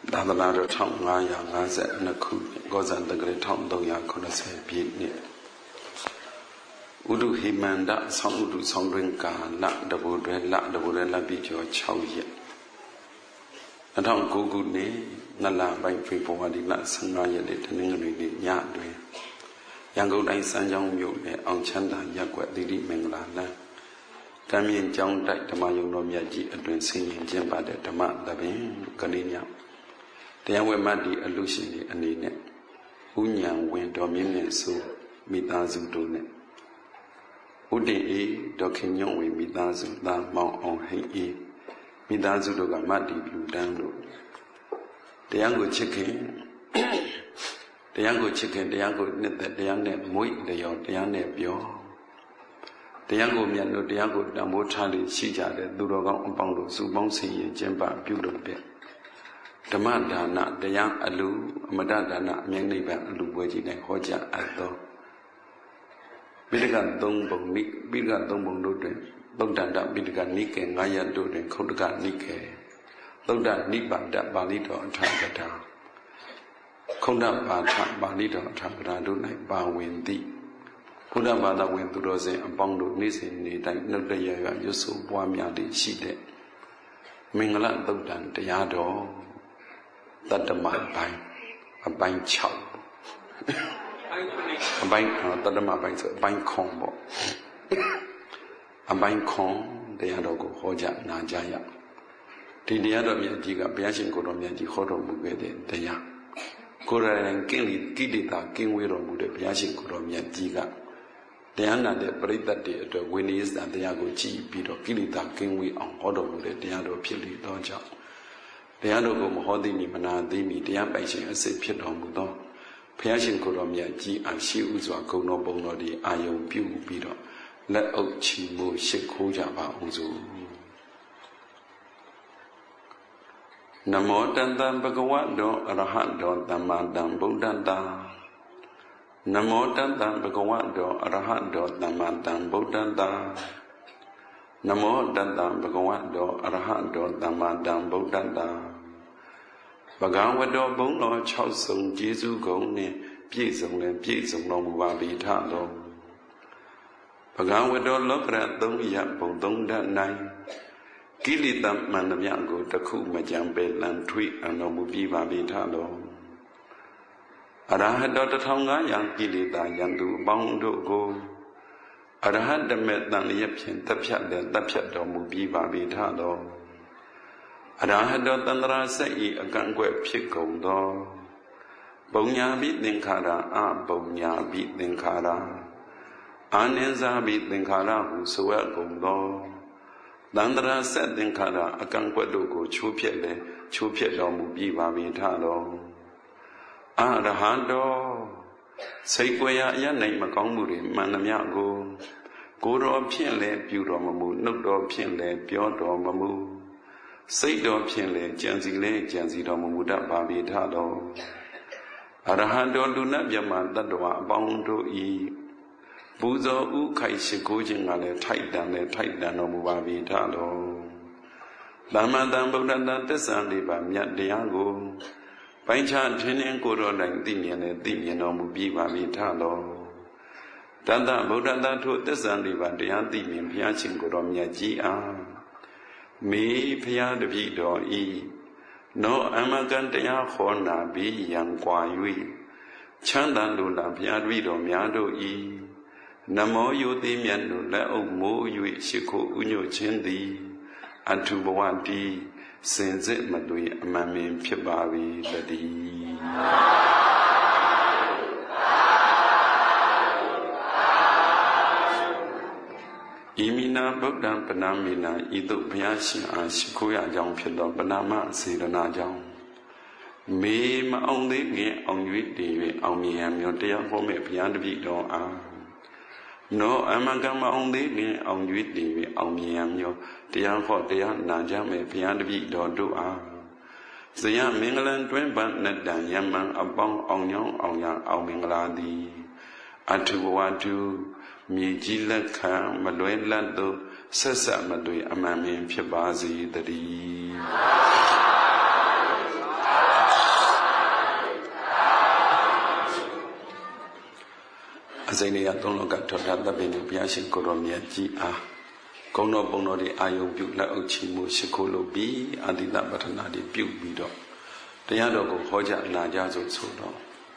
သာသနာတော်1552ခုဂောဇန်တက္ကရာ1380ပြည့်နှစ်ဥဒုဟိမန္တဆောင်းဥဒုဆောင်းတွင်ကာလတဘူတွဲလပြည့်ကျော်6ရက်2009ခုနှစ်နလပိုင်းဖေဖော်ဝါရီလ15ရက်နေ့တနင်္ဂနွေနေ့ညတွင်ရန်ကုန်တိုင်းစမ်းချောင်းမြို့နယ်အောင်ချမ်းသာရပ်ကွက်သီရိမင်္ဂလာလမ်းတမ်းမြင့်ကျောင်းတိုက်ဓမ္မယုံတော်မြတ်ကြီးအတွင်ဆင်ရင်ကျင်းပတဲ့ဓမ္မသဘင်ကလေးများတရားဝဲမတ်ဒီအလူရှင်တွေအနေနဲ့ဥညာဝင်တော်မြင့်မြတ်ဆိုမိသားစုတို့နဲ့ဥတည်အေဒေါခင်ညုံဝေမိသားစုသားမောင်အောင်ဟိအေမိသားစုတို့ကမတ်ဒီလူတန်းတို့တရားကိုချစ်ခင်တရားကိုနှစ်သက်တရားနဲ့မွေးလျော်တရားနဲ့ပြောတရားကိုမြတ်လို့တရားကိုတန်ဖိုးထားလို့ရှိကြတဲ့သူတော်ကောင်းအပေါင်းတို့စုပေါင်းဆင်ရင်ကျင့်ပပြုလုပ်တဲ့ဓမ္မဒါနတရားအလူအမတဒါနအမြဲနိဗ္ဗာန်အလူပွဲကြီးနဲ့ဟောကြားအပ်သောပိဋက3ပုံတို့တွင်သုဒ္ဓန္တပိဋကနိကေ9ရပ်တို့တွင်ခုတ်တကနိကေသုဒ္ဓနိပါဒပါဠိတော်အထာကထာခုတ်တပါဌပါဠိတော်အထာကထာတို့၌ပါဝင်သည်ဘုရားဘာသာဝင်သူတော်စင်အပေါင်းတို့နေ့စဉ်နေ့တိုင်းနှုတ်တရရွတ်ဆိုပွားများသည့်ရှိတဲ့မင်္ဂလသုဒ္ဓံတရားတော်တတ္တမပိုင်းအပိုင်း6အပိုင်းတတ္တမပိုင်းဆိုအပိုင်းခွန်ပေါ့အပိုင်းခွန်တရားတော်ကိုဟောကြားနာကြားရဒီတရားတော်မြတ်ကြီးကဘုရားရှင်ကိုယ်တော်မြတ်ကြီးဟောတော်မူခဲ့တဲ့တရားကိုယ်တိုင်ကိလေသာကင်းဝေးတော်မူတဲ့ဘုရားရှင်ကိုယ်တော်မြတ်ကြီးကတရားနာတဲ့ပရိသတ်တွေအတွက်ဝိနည်းစံတရားကိုကြည်ပြီးတော့ကိလေသာကင်းဝေးအောင်ဟောတော်မူတဲ့တရားတော်ဖြစ်လေသောကြောင့်တရားတော်ကိုမဟောသိမီမနာသိမီတရားပိုင်ရှင်အစစ်ဖြစ်တော်မူသောဘုရားရှင်ကိုယ်တော်မြတ်ကြီးအားရှိဥစွာဂုဏ်တော်ပုံတော်ဒီအာယုံပြုပြီးတော့လက်အုပ်ချီမှုရှိခိုးကြပါအောင်စို့နမောတတံဘဂဝတောအရဟတောသမ္မာသမ္ဗုဒ္ဓတ္တနမောတတံဘဂဝတောအရဟတောသမ္မာသမ္ဗုဒ္ဓတ္တနမောတတံဘဂဝတောအရဟတောသမ္မာသမ္ဗုဒ္ဓတ္တဘဂဝတောဘုံတော်6စုံကျေးဇူးကုန်နှင့်ပြည့်စုံတော်မူပါပြီထတော်ဘဂဝတောလောကရ3ရပ်ဘုံ3ဓာတ်၌ကိလေသာမှန်သမျှကိုတစ်ခုမကြံပဲလန်ထွေးအတော်မူပြီးပါပြီထတော်အရဟတော1500ကိလေသာယံသူအပေါင်းတို့ကိုအရဟတမေတန်လျက်ဖြင့်တပ်ဖြတ်တော်မူပြီးပါပြီထတော်အရဟတောတန္တရာစက်ဤအကန့်ကွက်ဖြစ်ကုန်သောဘုံညာပိသင်္ခါရအဘုံညာပိသင်္ခါရအာနိဇာပိသင်္ခါရဟုဆိုရကုန်သောတန္တရာစက်သင်္ခါရအကန့်ကွက်တို့ကိုချိုးဖျက်တော်မူပြီးပါပြီထတော်အရဟတောစိတ်ကိုယ်ရအရနိုင်မကောင်းမှုတွေမှန်သမျှကိုကိုယ်တော်ဖြင့်လည်းပြုတော်မမူနှုတ်တော်ဖြင့်လည်းပြောတော်မမူစိတ်တော်ဖြင့်လည်းကြံစီတော်မမူတတ်ပါပြီထတော်အရဟတောလူနတ်မြတ်တတ္တဝါအပေါင်းတို့ဤပူဇော်ဥခိုက်ရှိခိုးခြင်းကလည်းထိုက်တန်တော်မူပါပြီထတော်သမ္မာသမ္ဗုဒ္ဓတ္တသစ္စာလေးပါးမြတ်တရားကိုပိုင်းခြားထင်းထင်းကိုယ်တော်တိုင်သိမြင်တော်မူပြီးပါပြီထတော်တတ္တဗုဒ္ဓတ္တထိုသစ္စာလေးပါးတရားသိမြင်ဘုရားရှင်ကိုယ်တော်မြတ်ကြီးအားမေဘုရားတပည့်တော်ဤနောအမကံတရားဟောနာပြီးရန်ကွာ၍ချမ်းသာလိုလားဘုရားတပည့်တော်များတို့ဤနမောယုတိမြတ်တို့လက်အုပ်မိုး၍ရှိခိုးဥညွတ်ခြင်းသည်အထုဘဝတိစင်စစ်မသွေအမှန်ပင်ဖြစ်ပါ၏တည်းဣမိနာဗုဒ္ဓံပနာမိနာဤသို့ဘုရားရှင်အားရှိခိုးရကြောင်းဖြစ်သောပနာမစေရနာကြောင့်မေမအောင်သေးခင်အောင်၍တည်၍အောင်မြင်ရမျိုးတရားဟောမဲ့ဘုရားတပည့်တော်အားနောအမကမအောင်သေးခင်အောင်၍တည်၍အောင်မြင်ရမျိုးတရားဟောတရားနာကြမဲ့ဘုရားတပည့်တော်တို့အားဇယမင်္ဂလံတွင်ပန်းနတံယမံအပေါင်းအောင်ညောင်းအောင်ရအောင်မင်္ဂလာသည်အထုဘဝတုမြေကြီးလက်ခံမလွဲလတ်သောဆက်မသွေအမှန်ပင်ဖြစ်ပါစေတည်းစိန်တွေကသုံးလောကထောထားတပ်ပင်ဘုရားရှင်ကိုရောမြတ်ကြီးအားကုံတော်ပုံတော်ဒီအာယုံပြုလက်အုပ်ချီမှုရှိခိုးလို့ပြီးအာတိတပဋ္ဌနာတွေပြုပြီးတော့တရားတော်ကိုဟောကြားနာကြဆိုတော့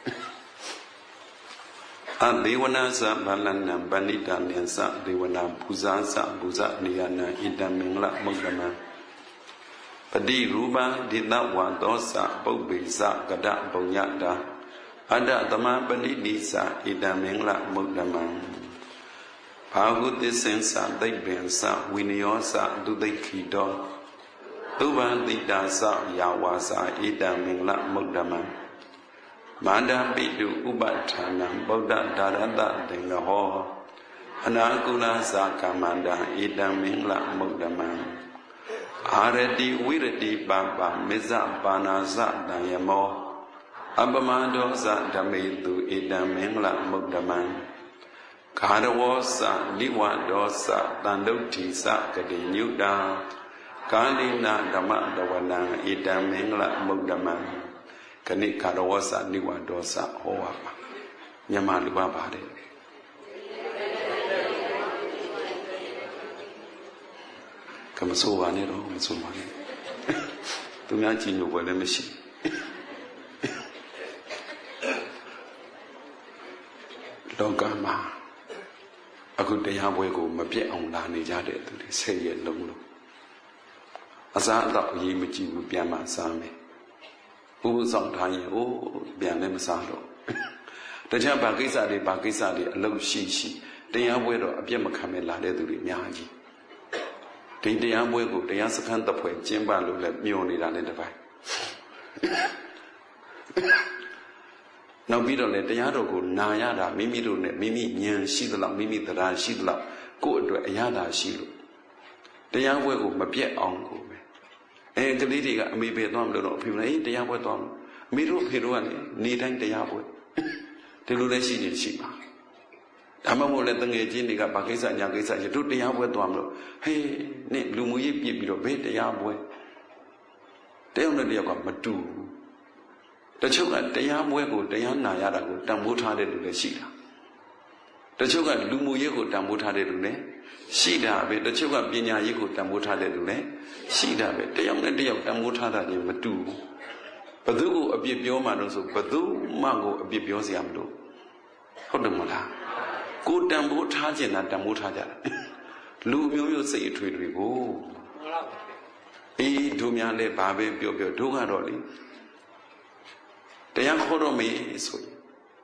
အဒေဝနာသဗလနံဗန္တိတနိသဒေဝနာပူဇာသပူဇာနိယနာဣတမင်္ဂလမုဂ္ဂမံပတိရူပံဒိတဝါသောသပုပ္ပိသကတပုံညတာအတ္တသမပဏိနိသဣတမင်္ဂလမုဂ္ဂမံဘာဟုသစ္စင်္စသိပ္ပင်္စဝိနယောသဒုသိခိတောသုဗန္တိတာသယာဝါစာဣတမင်္ဂလမုဂ္ဂမံမန္တပိတုဥပဌာနံဗုဒ္ဓဒါရတတေနဟောအနာကုလသာကမန္တဣတမင်္ဂလမုဂ္ဂမံအာရတိဝိရတိပပမေဇပါဏာဇတံယမောအပမန္တောဇဓမေတုဣတမင်္ဂလမုဂ္ဂမံခါရဝောသနိဝဒောသတန္တုဋ္ဌိသကတိညုတာကာလိနာဓမ္မတဝနံဣတမင်္ဂလမုဂ္ဂမံခဏိခါရဝောသနိဝဒောသဟောပါမြန်မာလူပါပါတယ်ကမဆိုးပါနဲ့တော့မဆိုးပါနဲ့သူများကြည်ညိုပွဲလည်းမရှိလောကမှာအခုတရားပွဲကိုမပြတ်အောင်လာနေကြတဲ့သူတွေဆယ်ရက်လုံးလို့အစားအသောက်အရေးမကြည့်ဘူးပြန်မှစားမယ်ဘုဘဆောင်ထားရင်အိုးပြန်လည်းမစားတော့တခြားဘာကိစ္စတွေအလုပ်ရှိတရားပွဲတော့အပြတ်မခံမဲ့လာတဲ့သူတွေအများကြီးဒီတရားပွဲကိုတရားစခန်းတစ်ဖွဲ့ကျင်းပလို့လည်းမျောနေတာလည်းတစ်ပိုင်းနောက်ပြီးတော့လည်းတရားတော်ကိုနာရတာမိမိတို့နဲ့မိမိဉာဏ်ရှိသလောက်မိမိတရားရှိသလောက်ကိုယ့်အတွက်အရသာရှိလို့တရားပွဲကိုမပြတ်အောင်ကိုပဲကလေးတွေကအမေပဲသွားမလို့တော့အဖေမလေးတရားပွဲသွားလို့အမေတို့အဖေတို့ကနေနေတိုင်းတရားပွဲဒီလိုလည်းရှိနေရှိပါဒါမှမဟုတ်လည်းတငယ်ချင်းတွေကဘာကိစ္စညာကိစ္စရတို့တရားပွဲသွားမလို့ဟေးနဲ့လူမှုရေးပြစ်ပြီးတော့ဘယ်တရားပွဲတယောက်နဲ့တယောက်ကမတူဘူးတချို့ကတရားပွဲကိုတရားနာရတာကိုတန်ဖိုးထားတဲ့လူလည်းရှိတာတချို့ကလူမှုရေးကိုတန်ဖိုးထားတဲ့လူလည်းရှိတာပဲတချို့ကပညာရေးကိုတန်ဖိုးထားတဲ့လူလည်းရှိတာပဲတယောက်နဲ့တယောက်တန်ဖိုးထားတာချင်းမတူဘူးဘယ်သူကိုအပြစ်ပြောမှတော့ဆိုဘယ်သူမှကိုအပြစ်ပြောစရာမလိုဟုတ်တယ်မလားကိုတန်ဖိုးထားခြင်းတာတန်ဖိုးထားကြတာလူမျိုးမျိုးစိတ်အထွေထွေကိုတို့များလည်းဘာပဲပြောတို့ကတော့လေတရားခေါ်တော့မေးဆိုရင်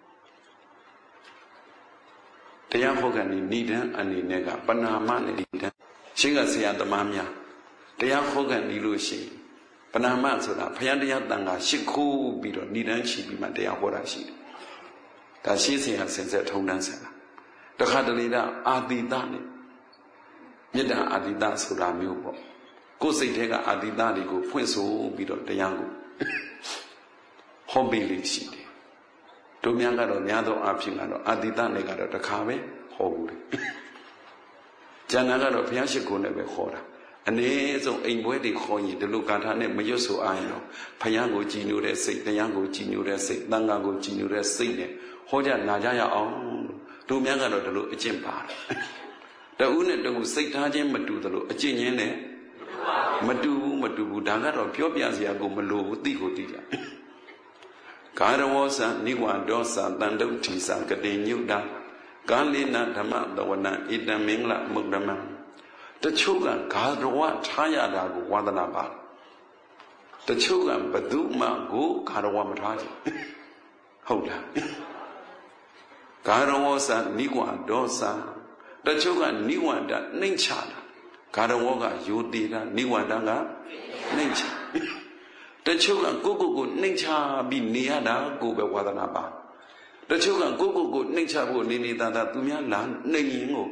တရားခေါ်ကနေဏိဒံအနေနဲ့ကပဏာမနဲ့ဏိဒံရှင်းကဆရာသမားများတရားခေါ်ကနေလို့ရှိရင်ပဏာမဆိုတာဘုရားတရားတန်ခါရှ िख ခိုးပြီးတော့ဏိဒံချီပြီးမှတရားဟောတာရှိတယ်ဒါရှင်းဆရာဆင်ဆက်ထုံတန်းဆရာတခါတလေတော့အာတိတနဲ့မေတ္တာအာတိတဆိုတာမျိုးပေါ့ကိုယ်စိတ်ထဲကအာတိတတွေကိုဖွင့်ဆိုပြီးတော့တရားကိုဟောပေးလိမ့်ရှိတယ်တို့များကတော့များသောအားဖြင့်ကတော့အာတိတနဲ့ကတော့တစ်ခါပဲဟောဘူးလေကျန်တာကတော့ဘုရားရှိခိုးနဲ့ပဲဟောတာအနည်းဆုံးအိမ်ပွဲတွေခေါ်ရင်ဒီလိုကာထာနဲ့မရွတ်ဆိုအားရင်တော့ဘုရားကိုကြည်ညိုတဲ့စိတ်တရားကိုကြည်ညိုတဲ့စိတ်သံဃာကိုကြည်ညိုတဲ့စိတ်နဲ့ဟောကြနာကြရအောင်တို့များကတော့ဒီလိုအကျင့်ပါတာတဦးနဲ့တဦးစိတ်ထားခြင်းမတူသလိုအကျင့်ချင်းနဲ့မတူဘူးဒါကတော့ပြောပြစရာကိုမလိုဘူးသိကိုသိကြကာရဝောသနိဝဒောသတန္တုဋ္ဌိသကတိညုတာကာလိနာဓမ္မတဝနံဣတမင်္ဂလမုဂ္ဂမံတချို့ကဂါရဝထားရတာကိုဝါဒနာပါတချို့ကဘသူမှကိုဂါရဝမထားကြဟုတ်လားဂါရဝောသနိဝဒောသတချို့ကနိဝန္ဒနှိမ့်ချတာဂါရဝောကယိုတိတာနိဝန္ဒကနှိမ့်ချတချို့ကကိုနှိမ့်ချပြီးနေရတာကိုပဲဝါဒနာပါတချို့ကကိုနှိမ့်ချဖို့နေနေတာသူများလာနှိမ့်ရင်ကို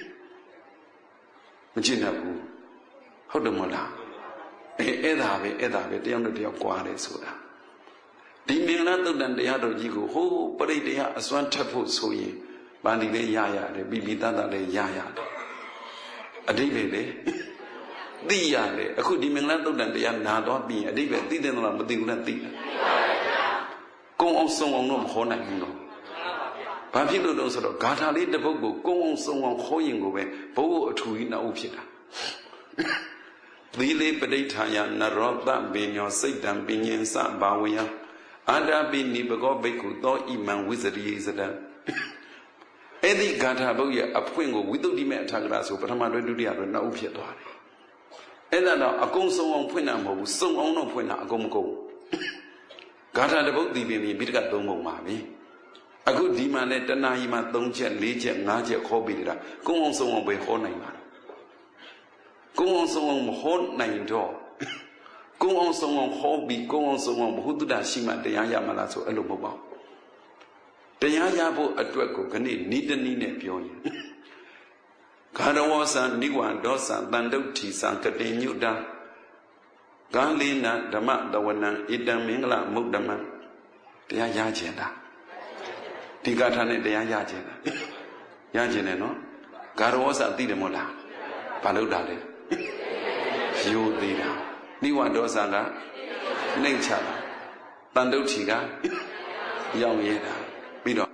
မကျင့်တတ်ဘူးဟုတ်တယ်မလားအဲ့ဒါပဲတယောက်နဲ့တယောက်ကွာတယ်ဆိုတာဒီမင်္ဂလာသုတ်တန်တရားတော်ကြီးကိုဟိုးပရိတရားအစွမ်းထပ်ဖို့ဆိုရင်ဗန္ဒီလည်းရရတယ်ပိပိတတလည်းရရတယ်အဓိပ္ပာယ်လေသိရတယ်အခုဒီမင်္ဂလာသုတ်တန်တရားနာတော့ပြီးအဓိပ္ပာယ်သိတဲ့တော့မသိဘူးလားသိတယ်ကုံအောင်ဆုံးအောင်တော့မဟောနိုင်ဘူးတော့ဘာဖြစ်လို့လဲဆိုတော့ဂါထာလေးတစ်ပုဒ်ကိုကုန်းအောင်စုံအောင်ခေါ်ရင်ကိုပဲဘုအထူကြီးနောက်ဖြစ်တာသီလေပဋိဌာယနရောသပင်ညောစိတ်တံပင်ញင်စဘာဝယအာဒပိနိဘဂောဘိက္ခုသောဣမံဝိဇရိယစတံအဲ့ဒီဂါထာဘုတ်ရဲ့အဖွင့်ကိုဝိသုဒ္ဓိမေအထာဂရဆိုပထမတွဲဒုတိယတွဲနောက်ဖြစ်သွားတယ်အဲ့ဒါတော့အကုန်စုံအောင်ဖွင့်တာမဟုတ်ဘူးစုံအောင်တော့ဖွင့်တာအကုန်မကုန်ဂါထာတစ်ပုဒ်ဒီပင်ပြီးပိဋကတ်သုံးပုံပါပြီအခုဒီမှာနဲ့တဏှာကြီးမှာ3ချက်4ချက်5ချက်ခေါ်ပြီးတာကုန်းအောင်စုံအောင်ပဲဟောနိုင်ပါကုန်းအောင်စုံအောင်မဟောနိုင်တော့ကုန်းအောင်စုံအောင်ဟောပြီးကုန်းအောင်စုံအောင်ဘုဟုတ္တရှိမှတရားရမှာလားဆိုအဲ့လိုမဟုတ်ပါဘူးတရားရဖို့အတွက်ကိုခဏနိတနီနဲ့ပြောရင်ဂါရဝသံနိဝန္ဒောသံတန်တုဋ္ဌိသံကတိညုတံဂါလိနဓမ္မတဝနံဣတံမင်္ဂလမုဒ္ဓမံတရားရခြင်းတာဒီဂါထာနဲ့တရားရခြင်းတာရခြင်းတယ်နော်ဂါရဝသသိတယ်မို့လားဘာလို့တာလဲယူသေးတာနိဝန္ဒောသံကနှိမ့်ချတာတန်တုဋ္ဌိကရောက်ရဲတာပြီးတော့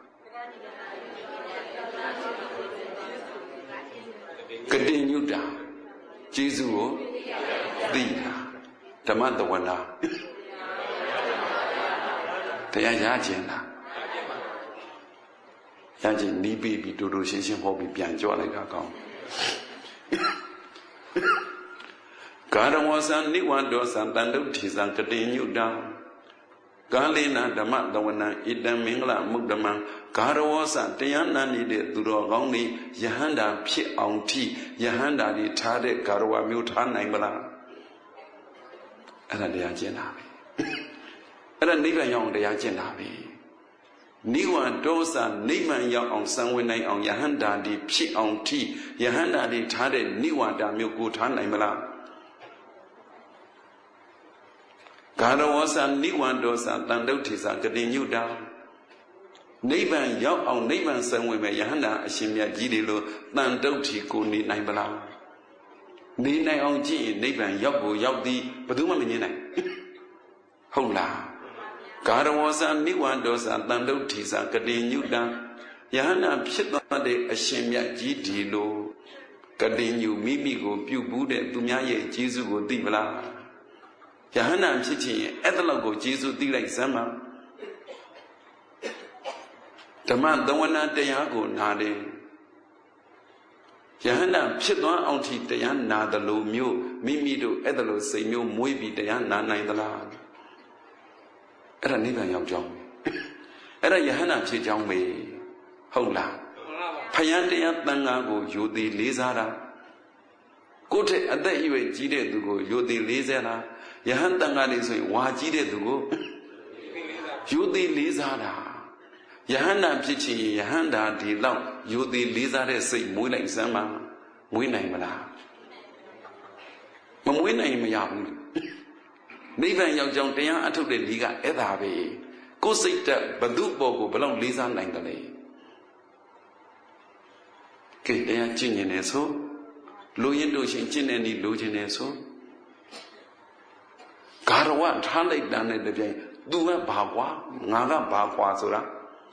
ကတိညုတာကျေးဇူးကိုသိတာဓမ္မတဝနာတရားရခြင်းလားရခြင်းနီးပြီးတူတူရှင်းရှင်းဟောပြီးပြန်ကြွလိုက်တာကောင်းဂါရဝသံနိဝန္ဒောသံတန်တုဋ္ဌိသံကတိညုတာကာလိနာဓမ္မတဝနံဣတံမင်္ဂလမုဒ္ဓမံဂါရဝသတရားနာနေတဲ့သူတော်ကောင်းတွေယဟန္တာဖြစ်အောင်ထိယဟန္တာတွေထားတဲ့ဂါရဝမျိုးထားနိုင်မလားအဲ့ဒါတရားကျင့်တာပဲအဲ့ဒါနိဗ္ဗာန်ရောက်အောင်တရားကျင့်တာပဲနိဝန္ဒောသနိဗ္ဗာန်ရောက်အောင်စံဝင်နိုင်အောင်ယဟန္တာတွေဖြစ်အောင်ထိယဟန္တာတွေထားတဲ့နိဝန္တာမျိုးကိုထားနိုင်မလားဂါရဝသနိဝန္ဒောသတန်တုဋ္ဌိသကတိညုတာနိဗ္ဗာန်ရောက်အောင်နိဗ္ဗာန်စံဝင်မဲ့ယဟန္တာအရှင်မြတ်ကြီးတွေလို့တန်တုဋ္ဌိကိုနေနိုင်ပလားနေနိုင်အောင်ကြည့်ရင်နိဗ္ဗာန်ရောက်ကိုရောက်သည်ဘယ်သူမှမငြင်းနိုင်ဟုတ်လားဂါရဝသနိဝန္ဒောသတန်တုဋ္ဌိသကတိညုတာယဟန္တာဖြစ်သွားတဲ့အရှင်မြတ်ကြီးဒီလို့ကတိညုမိမိကိုပြုဘူးတဲ့သူများရဲ့ကျေးဇူးကိုသိပလားယဟန္တာဖြစ်ခြင်းရဲ့အဲ့ဒါလောက်ကိုကျေးဇူးသိလိုက်စမ်းပါဓမ္မသဝနာတရားကိုနာတယ်ယဟန္တာဖြစ်သွားအောင်ထိတရားနာတယ်လို့မျိုးမိမိတို့အဲ့ဒါလို့စိတ်မျိုးမွေးပြီးတရားနာနိုင်သလားအဲ့ဒါနိဗ္ဗာန်ရောက်ကြောင်းအဲ့ဒါယဟန္တာဖြစ်ကြောင်းပဲဟုတ်လားဖယံတရားတန်ခါကိုယူသည်လေးစားတာကိုယ့်ထက်အသက်အရွယ်ကြီးတဲ့သူကိုယူသည်လေးစားတာယဟန်တန်ခါလေးဆိုရင်ဝါကြီးတဲ့သူကိုယူသည်လေးစားတာယဟန္တာဖြစ်ချင်ယဟန္တာဒီလောက်ယူသည်လေးစားတဲ့စိတ်မွေးလိုက်စမ်းပါမွေးနိုင်မလားမမွေးနိုင်မရဘူးနိဗ္ဗာန်ရောက်ကြောင်းတရားအထုတ်တဲ့ဒီကအဲ့ဒါပဲကိုယ်စိတ်တက်ဘသူပေါ်ကိုဘလောက်လေးစားနိုင်တယ်လဲကဲတရားကျင့်နေတယ်ဆိုလိုရင်တို့ရှင်ကျင့်နေနေလိုချင်တယ်ဆိုဂါရဝထားလိုက်တာနဲ့တပြိုင်သူကဘာကွာငါကဘာကွာဆိုတာ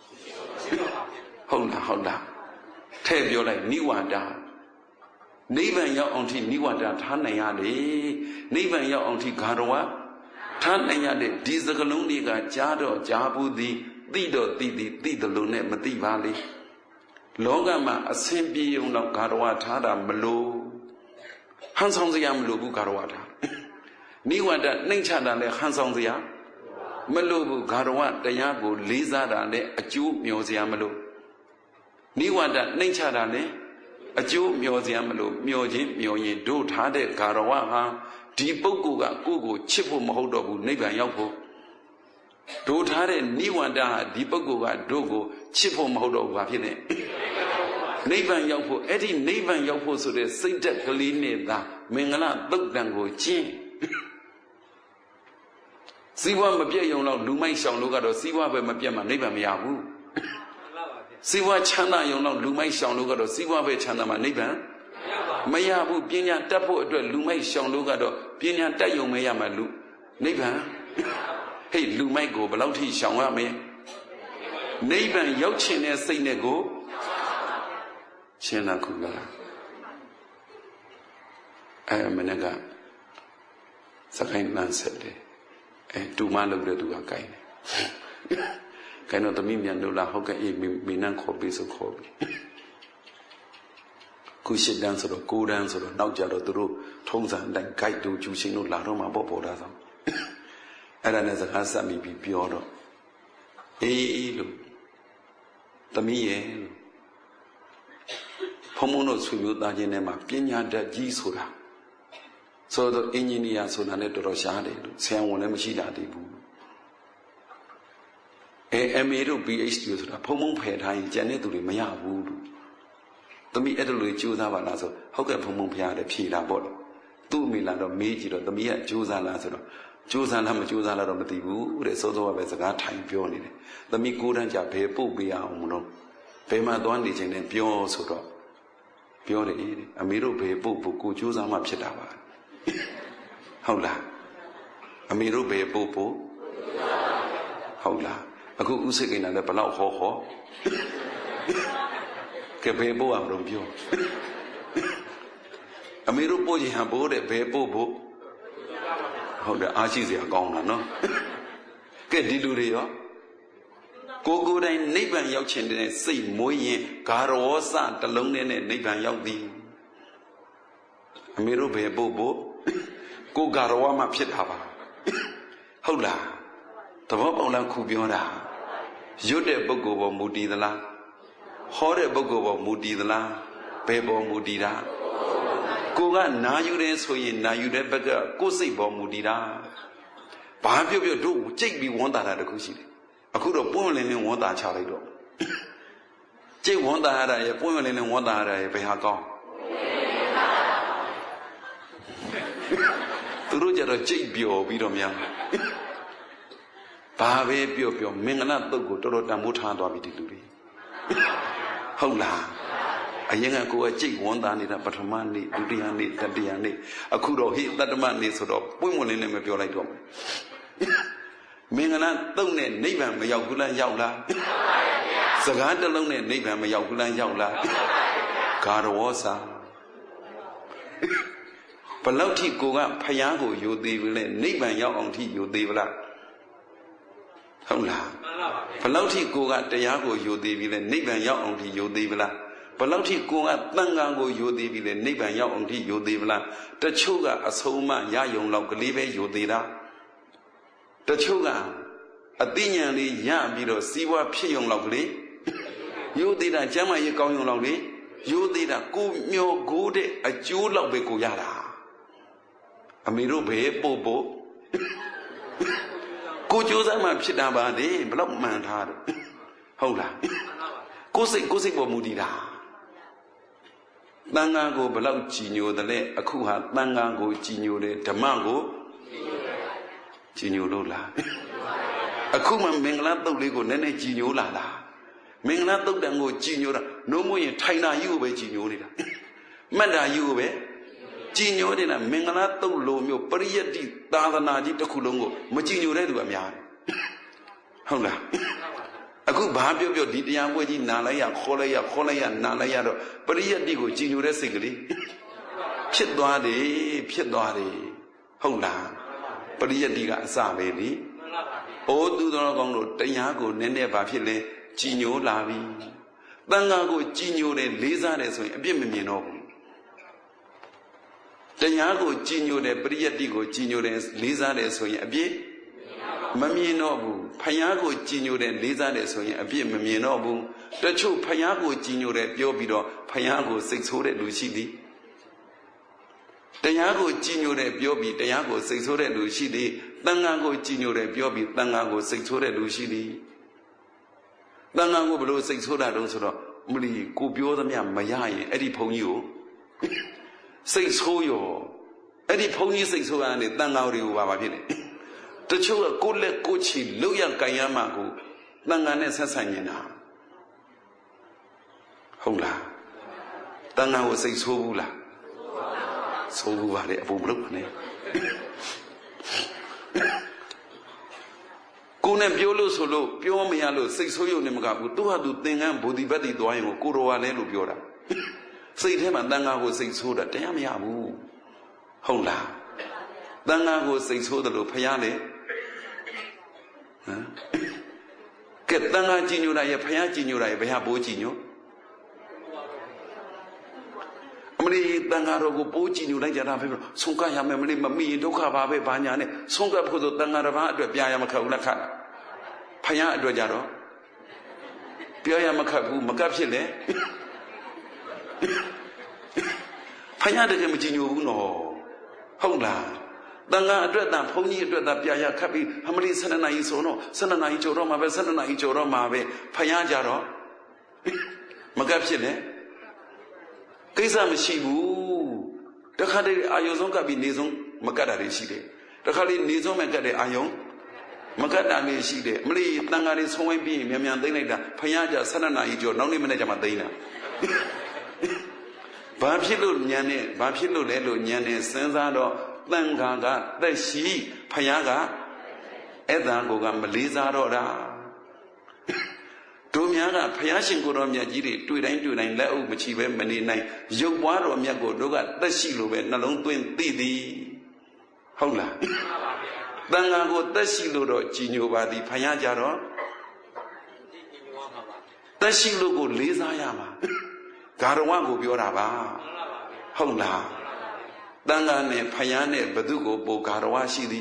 ဟုတ်လားထဲ့ပြောလိုက်နိဝန္တာနိဗ္ဗာန်ရောက်အောင်ထိနိဝန္တာထားနိုင်ရတယ်နိဗ္ဗာန်ရောက်အောင်ထိဂါရဝထားနိုင်ရတဲ့ဒီစကလုံးတွေကကြားတော့ကြားဘူးသည်သိတော့သိသည်သိတယ်လို့နဲ့မသိပါလေလောကမှာအဆင်ပြေုံတော့ဂါရဝထားတာမလို့ဟန်ဆောင်စရာမလိုဘူးဂါရဝထားနိဝန္တနှိမ့်ချတာလည်းဟန်ဆောင်စရာမလိုဘူးဂါရဝတရားကိုလေးစားတာလည်းအကျိုးမျှော်စရာမလိုနိဝန္တနှိမ့်ချတာလည်းအကျိုးမျှော်စရာမလိုမျှော်ခြင်းမျှော်ရင်တို့ထားတဲ့ဂါရဝဟာဒီပုဂ္ဂိုလ်ကကိုယ့်ကိုချစ်ဖို့မဟုတ်တော့ဘူးနိဗ္ဗာန်ရောက်ဖို့တို့ထားတဲ့နိဝန္တဟာဒီပုဂ္ဂိုလ်ကတို့ကိုချစ်ဖို့မဟုတ်တော့ဘူးဘာဖြစ်လဲနိဗ္ဗာန်ရောက်ဖို့အဲ့ဒီနိဗ္ဗာန်ရောက်ဖို့ဆိုတဲ့စိတ်ဓာတ်ကလေးနဲ့သာမင်္ဂလာသုတ်တံကိုကျင့်စီးပွားမပြည့်ရုံတော့လူမိုက်ရှောင်လို့ကတော့စီးပွားပဲမပြတ်မှနိဗ္ဗာန်မရဘူးစီးပွားချမ်းသာရုံတော့လူမိုက်ရှောင်လို့ကတော့စီးပွားပဲချမ်းသာမှနိဗ္ဗာန်မရဘူးပညာတတ်ဖို့အတွက်လူမိုက်ရှောင်လို့ကတော့ပညာတတ်ရုံပဲရမှာလူနိဗ္ဗာန်ဟေ့လူမိုက်ကိုဘယ်လောက်ထိရှောင်ရမလဲနိဗ္ဗာန်ရောက်ချင်တဲ့စိတ်နဲ့ကိုရှင်းတာခုလားမနေ့ကစကိုင်းလမ်းဆက်တယ်တူမလုပ်တဲ့သူကကိုင်းတယ်ကိုင်းတော့သမီးမြန်လို့လားဟုတ်ကဲ့အေးမင်းနဲ့ခေါ်ပြီးဆိုခေါ်ပြီးခုရှစ်တန်းဆိုတော့9တန်းဆိုတော့နောက်ကြတော့သူတို့ထုံးစံအတိုင်း guide တို့ကျူရှင်တို့လာတော့မှပေါ်တာဆောင်အဲ့ဒါနဲ့စကားဆက်ပြီးပြောတော့အေးလို့သမီးရဲ့ဘုံဘုံတို့ဆွေမျိုးသားချင်းထဲမှာပညာတတ်ကြီးဆိုတာဆိုတော့အင်ဂျင်နီယာဆိုတာနဲ့တော်တော်ရှားတယ်လို့ဆရာဝန်လည်းမရှိတာတည်ဘူးMA တို့ PhD ဆိုတာဘုံဘုံဖယ်ထားရင်ကျန်တဲ့သူတွေမရဘူးလို့သမီးအဲ့လိုကြိုးစားပါလားဆိုဟုတ်ကဲ့ဘုံဘုံဖရားတယ်ဖြေတာပေါ့လေသူ့အမိလာတော့မေးကြည့်တော့သမီးကကြိုးစားလားဆိုတော့ကြိုးစားလားမကြိုးစားလားတော့မသိဘူးတဲ့စောစောကပဲစကားထိုင်ပြောနေတယ်သမီး9တန်းကြာဘယ်ပို့ပေးအောင်မလို့ဘယ်မှာသွားနေခြင်းနဲ့ပြောဆိုတော့ပြောတယ်အမေတို့ဘယ်ပို့ဖို့ကိုကြိုးစားမှဖြစ်တာပါဟုတ်လားအမေတို့ဘယ်ပို့ဖို့ဟုတ်လားအခုဥစိတ်ကိန်းလည်းဘလောက်ဟောကဲဘယ်ပို့အောင်လို့ပြောအမေတို့ပို့ခြင်းဟာဘိုးတဲ့ဘယ်ပို့ဖို့ဟုတ်တယ်အားရှိစရာကောင်းတာနော်ကဲဒီလူတွေရောကိုယ်တိုင်နိဗ္ဗာန်ရောက်ခြင်းတဲ့စိတ်မွေးရင်ဂါရောစတလုံးနဲ့နိဗ္ဗာန်ရောက်သည်အမေတို့ဘယ်ပို့ဖို့ကိုဂါရောမှဖြစ်တာပါဟုတ်လားသဘောပေါက်လားခုပြောတာရွတ်တဲ့ပုဂ္ဂိုလ်ပေါ်မူတည်သလားဟောတဲ့ပုဂ္ဂိုလ်ပေါ်မူတည်သလားဘယ်ပေါ်မူတည်တာကိုကနာယူတယ်ဆိုရင်နာယူတဲ့ဘက်ကကိုယ်စိတ်ပေါ်မူတည်တာဘာပြောပြောတို့ကြိတ်ပြီးဝန်တာတာတခုရှိတယ်အခုတော့ပွင့်လင်းလင်းဝန်တာချလိုက်တော့ကြိတ်ဝန်တာရတာရဲ့ပွင့်လင်းလင်းဝန်တာရတာရဲ့ဘယ်ဟာကောင်းသူတို့ကြတော့ကြိတ်ပျော်ပြီးတော့များဘာပဲပြောမင်္ဂလာတုတ်ကိုတော်တော်တန်ဖိုးထားသွားပြီဒီလူတွေဟုတ်လားအရင်ကကိုယ်ကကြိတ်ဝန်တာနေတာပထမနေ့ဒုတိယနေ့တတိယနေ့အခုတော့ဟိတတ္တမနေ့ဆိုတော့ပွင့်ပွင့်လင်းလင်းမပြောလိုက်တော့မင်္ဂလာတုတ်နဲ့နိဗ္ဗာန်မရောက်ဘူးလားရောက်လားစကားတစ်လုံးနဲ့နိဗ္ဗာန်မရောက်ဘူးလားရောက်လားဂါရဝောစာဘလောက်ထိကိုကဖယားကိုယိုသေးပြီလဲနိဗ္ဗာန်ရောက်အောင်ထိယိုသေးဗလားဟုတ်လားဘလောက်ထိကိုကတရားကိုယိုသေးပြီလဲနိဗ္ဗာန်ရောက်အောင်ထိယိုသေးဗလားဘလောက်ထိကိုကတန်ခါကိုယိုသေးပြီလဲနိဗ္ဗာန်ရောက်အောင်ထိယိုသေးဗလားတချို့ကအဆုံးမရယုံလောက်ကလေးပဲယိုသေးတာတချို့ကအသိဉာဏ်လေးရပြီးတော့စီးပွားဖြစ်ယုံလောက်ကလေးယိုသေးတာကျမ်းမာရေးကောင်းယုံလောက်လေးယိုသေးတာကိုမျောကိုးတဲ့အကျိုးလောက်ပဲကိုရတာအမေတို့ဘယ်ပို့ကိုကြိုးစားမှဖြစ်တာပါလေဘလောက်မှန်ထားတော့ဟုတ်လားကိုယ်စိတ်ပေါ်မူတည်တာတန်ခါကိုဘလောက်ကြည်ညိုတယ်လဲအခုဟာတန်ခါကိုကြည်ညိုတယ်ဓမ္မကိုကြည်ညိုလို့လားအခုမှမင်္ဂလာတုတ်လေးကိုနည်းနည်းကြည်ညိုလာလားမင်္ဂလာတုတ်တန်ကိုကြည်ညိုတာနှုံးမရင်ထိုင်တာယူကိုပဲကြည်ညိုနေတာမှတ်တာယူကိုပဲကြည်ညိုနေတာမင်္ဂလာတုတ်လိုမျိုးပရိယတ္တိသာသနာကြီးတစ်ခုလုံးကိုမကြည်ညိုတဲ့သူကများတယ်ဟုတ်လားအခုဘာပြောဒီတရားပွဲကြီးနာလိုက်ရခေါ်လိုက်ရနာလိုက်ရတော့ပရိယတ္တိကိုကြည်ညိုတဲ့စိတ်ကလေးဖြစ်သွားတယ်ဟုတ်လားပရိယတ္တိကအစပဲလေအိုးသူတော်ကောင်းတို့တရားကိုနည်းနည်းဘာဖြစ်လဲကြည်ညိုလာပြီတန်ခါကိုကြည်ညိုတယ်လေးစားတယ်ဆိုရင်အပြစ်မမြင်တော့ဘူးတရားကိုကြည်ညိုတယ်ပရိယတ္တိကိုကြည်ညိုတယ်လေးစားတယ်ဆိုရင်အပြစ်မမြင်တော့ဘူးဖယားကိုကြည်ညိုတယ်လေးစားတယ်ဆိုရင်အပြစ်မမြင်တော့ဘူးတချို့ဖယားကိုကြည်ညိုတယ်ပြောပြီးတော့ဖယားကိုစိတ်ဆိုးတဲ့လူရှိသည်တရားကိုကြည်ညိုတယ်ပြောပြီးတရားကိုစိတ်ဆိုးတဲ့လူရှိသည်တန်ခါကိုကြည်ညိုတယ်ပြောပြီးတန်ခါကိုစိတ်ဆိုးတဲ့လူရှိသည်တန်ခါကိုဘလို့စိတ်ဆိုးတာတုံးဆိုတော့မလီကိုပြောသမျှမရရင်အဲ့ဒီဘုန်းကြီးကိုစိတ်ဆိုးရောအဲ့ဒီဘုန်းကြီးစိတ်ဆိုးရတဲ့တန်ခါတွေကိုပါဖြစ်တယ်တချို့ကကိုလက်ကိုချီလောက်ရကြံရမှာကိုတန်ခါနဲ့ဆက်ဆံနေတာဟုတ်လားတန်ခါကိုစိတ်ဆိုးဘူးလားဆိုးဘူးပါလေအပူမလုပ်နဲ့ကိုနဲ့ပြောလို့ဆိုလို့ပြောမရလို့စိတ်ဆိုးရုံနဲ့မကဘူးသူဟာသူသင်္ကန်းဘူဒီဘတ်တီသွားရင်ကိုတော်ဝါလဲလို့ပြောတာစိတ်ထဲမှာတန်ခါကိုစိတ်ဆိုးတာတရားမရဘူးဟုတ်လားတန်ခါကိုစိတ်ဆိုးတယ်လို့ဖယားလေဟမ်ကဲတန်ခါကြည်ညိုတာရဲ့ဖယားကြည်ညိုတာရဲ့ဘယ်ဟာပိုးကြည်ညိုအမလီတန်ခါတော်ကိုပိုးကြည်ညိုလိုက်ကြတာပဲဆုံးကရမယ်မလေးမမိရင်ဒုက္ခပါပဲဘာညာနဲ့ဆုံးကဖို့ဆိုတန်ခါတစ်ပါးအတွက်ပြရမခက်ဘူးလားခက်ဖယားအတွက်ကြတော့ပြောရမခက်ဘူးမကပ်ဖြစ်လေဖယားတကယ်မကြည်ညိုဘူးနော်ဟုတ်လားတန်ခါအတွက်တန်ဘုန်းကြီးအတွက်တန်ပြရခက်ပြီးအမလီ12နာရီဆိုတော့12နာရီကျော်တော့မှာပဲ12နာရီကျော်တော့မှာပဲဖယားကြတော့မကပ်ဖြစ်လေကိစ္စမရှိဘူးတခါတည်းအာယုံဆုံးကပ်ပြီးနေဆုံးမကတ်တာတွေရှိတယ်တခါလေးနေဆုံးမဲ့ကတ်တဲ့အာယုံမကတ်တာလေးရှိတယ်မလေးတန်ခါလေးဆုံးဝိုင်းပြီးမြန်မြန်သိမ့်လိုက်တာဖယားကြ12နာရီကျော်နောက်နေ့မနေ့ကျမှသိမ့်တာဘာဖြစ်လို့ညံနေဘာဖြစ်လို့လဲလို့ညံနေစဉ်းစားတော့တန်ခါကသက်ရှိဖယားကအဲ့ဒါကိုကမလေးစားတော့တာတို့များကဖယားရှင်ကိုတော်မြတ်ကြီးတွေတွေ့တိုင်းလက်အုပ်မချီပဲမနေနိုင်ရုပ်ပွားတော်မြတ်ကိုတို့ကသက်ရှိလို့ပဲနှလုံးသွင်းသိသည်ဟုတ်လားတန်ခါကိုသက်ရှိလို့တော့ကြည်ညိုပါသည်ဖယားကြတော့သက်ရှိလို့ကိုလေးစားရမှာဂါရဝကိုပြောတာပါဟုတ်လားတန်ခါနဲ့ဖယားနဲ့ဘသူကိုပိုဂါရဝရှိသည်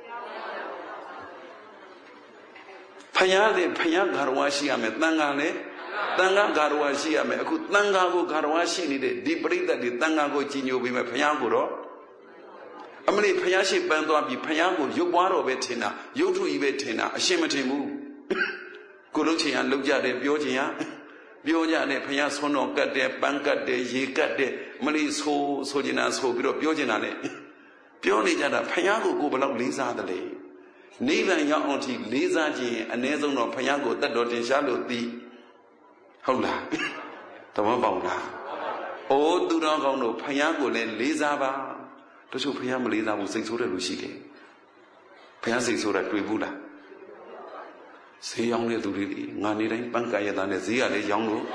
ဖယားလည်းဖယားဂါရဝရှိရမယ်တန်ခါလည်းတန်ခါဂါရဝရှိရမယ်အခုတန်ခါကိုဂါရဝရှိနေတဲ့ဒီပရိသတ်တွေတန်ခါကိုကြည်ညိုပြီးမှဖယားကိုတော့အမလေးဖယားရှိပန်းသွားပြီးဖယားကိုရုပ်ပွားတော်ပဲထင်တာရုပ်ထုကြီးပဲထင်တာအရှင်းမထင်ဘူးကိုလုံးချင်ရလောက်ကြတယ်ပြောချင်ရပြောကြတယ်ဖယားဆွန်းတော်ကတ်တယ်ပန်းကတ်တယ်ရေကတ်တယ်မလေးဆိုချင်တာဆိုပြီးတော့ပြောချင်တာလေပြောနေကြတာဖယားကိုဘယ်လောက်လေးစားတယ်လေနိဗ္ဗာန်ရောက်အောင်ထိလေးစားခြင်းအ ਨੇ ဆုံးတော့ဖယားကိုတတ်တော်တင်ရှားလို့သိဟုတ်လားသဘောပေါက်လားအိုးသူတော်ကောင်းတို့ဖယားကိုလည်းလေးစားပါတချို့ဖယားမလေးစားဘူးစိတ်ဆိုးတဲ့လူရှိတယ်ဖယားစိတ်ဆိုးတာတွေ့ဘူးလားဈေးရောင်းတဲ့သူတွေငါနေတိုင်းပန်းကရတာနဲ့ဈေးကလည်းရောင်းလို့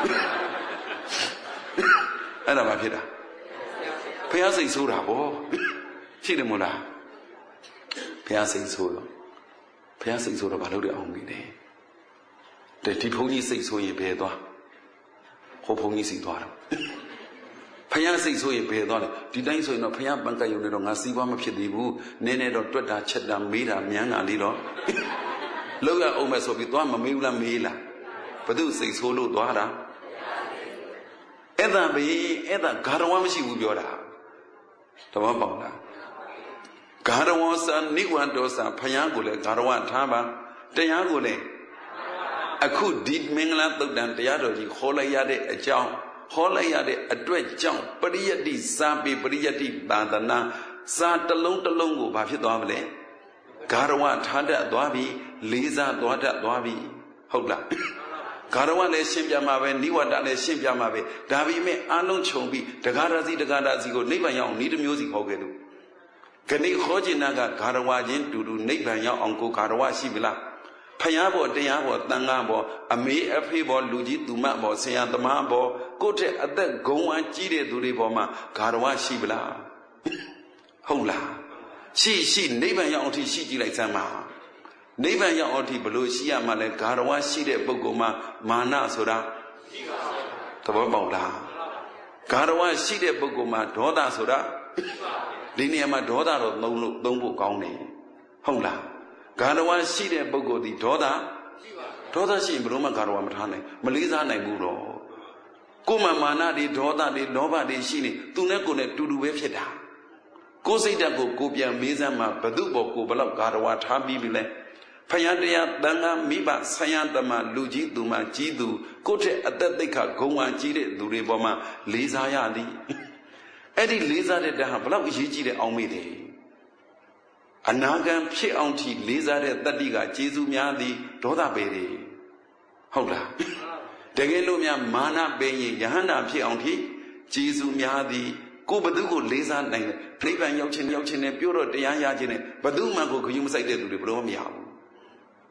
အဲ့ဒါမှဖြစ်တာဖယားစိတ်ဆိုးတာဗောရှိတယ်မို့လားဘုရားစိတ်ဆိုးတော့ဘာလို့လဲအောင်ပြီလဲတဲ့ဒီဘုန်းကြီးစိတ်ဆိုးရင်ဘယ်သွားဟိုဘုန်းကြီးစီသွားတော့ဘုရားစိတ်ဆိုးရင်ဘယ်သွားလဲဒီတိုင်းဆိုရင်တော့ဘုရားပန်းကယုံနေတော့ငါစီးပွားမဖြစ်သေးဘူးနည်းနည်းတော့တွက်တာချက်တာမေးတာမြန်းတာလေးတော့လောက်ရအောင်မဲ့ဆိုပြီးသွားမမေးဘူးလားမေးလားဘသူစိတ်ဆိုးလို့သွားတာအဲ့ဒါဘေးအဲ့ဒါဂါရဝမရှိဘူးပြောတာတဘောပေါက်လားဂါရဝစာနိဝန္တောစာဖယားကိုလည်းဂါရဝထားပါတရားကိုလည်းအခုဒီမင်္ဂလာသုတ်တံတရားတော်ကြီးဟောလိုက်ရတဲ့အကြောင်းဟောလိုက်ရတဲ့အတွက်ကြောင့်ပရိယတ္တိစာပေပရိယတ္တိသာသနာစာတစ်လုံးကိုဘာဖြစ်သွားမလဲဂါရဝထားတတ်သွားပြီလေးစားသွားတတ်သွားပြီဟုတ်လားဂါရဝလည်းရှင်းပြမှာပဲနိဝတ္တလည်းရှင်းပြမှာပဲဒါပေမဲ့အလုံးခြုံပြီးတဂါရစီကိုနိဗ္ဗာန်ရောက်ဤတစ်မျိုးစီဟောခဲ့လို့ခဏခေါ်ကျင်နာကဂါရဝချင်းတူနိဗ္ဗာန်ရောက်အောင်ကိုဂါရဝရှိပြီလားဖယားဘောတရားဘောတန်ခါဘောအမေအဖေဘောလူကြီးသူမဘောဆရာသမားဘောကိုယ့်ထက်အသက်ဂုံဝါကြီးတဲ့သူတွေဘောမှာဂါရဝရှိပြီလားဟုတ်လားရှိနိဗ္ဗာန်ရောက်အောင်ထိရှိကြည့်လိုက်စမ်းပါနိဗ္ဗာန်ရောက်အောင်ထိဘလို့ရှိရမှလဲဂါရဝရှိတဲ့ပုဂ္ဂိုလ်မှာမာနဆိုတာသဘောပေါက်လားဂါရဝရှိတဲ့ပုဂ္ဂိုလ်မှာဒေါသဆိုတာဒီနေရာမှာဒေါသတော့သုံးဖို့ကောင်းတယ်ဟုတ်လားဂါရဝရှိတဲ့ပုဂ္ဂိုလ်ဒီဒေါသရှိရင်ဘယ်တော့မှဂါရဝမထားနိုင်မလေးစားနိုင်ဘူးတော့ကိုယ်မှမာနတွေဒေါသတွေလောဘတွေရှိနေသူနဲ့ကိုယ်နဲ့တူတူပဲဖြစ်တာကိုယ်စိတ်ဓာတ်ကိုပြန်မေးစမ်းမှဘသူ့ဘောကိုဘလောက်ဂါရဝထားပြီးပြီလဲဖယားတရားတန်ခါမိဘဆယံတမလူကြီးသူမှကြီးသူကိုယ့်ထက်အသက်သိက္ခာဂုဏ်ဝါကြီးတဲ့သူတွေပေါ်မှာလေးစားရသည်အဲ့ဒီလေးစားတဲ့တဟာဘလောက်အရေးကြီးတဲ့အောင်မေ့တယ်အနာဂံဖြစ်အောင်ထိလေးစားတဲ့တတ္တိကကျေးဇူးများသည်ဒေါသပေတယ်ဟုတ်လားတကယ်လို့များမာနပေရင်ယဟန္တာဖြစ်အောင်ထိကျေးဇူးများသည်ကိုဘသူကိုလေးစားနိုင်တယ်နိဗ္ဗာန်ရောက်ခြင်းနဲ့ပြောတော့တရားရခြင်းနဲ့ဘသူမှကိုဂရုမစိုက်တဲ့သူတွေဘယ်တော့မရဘူး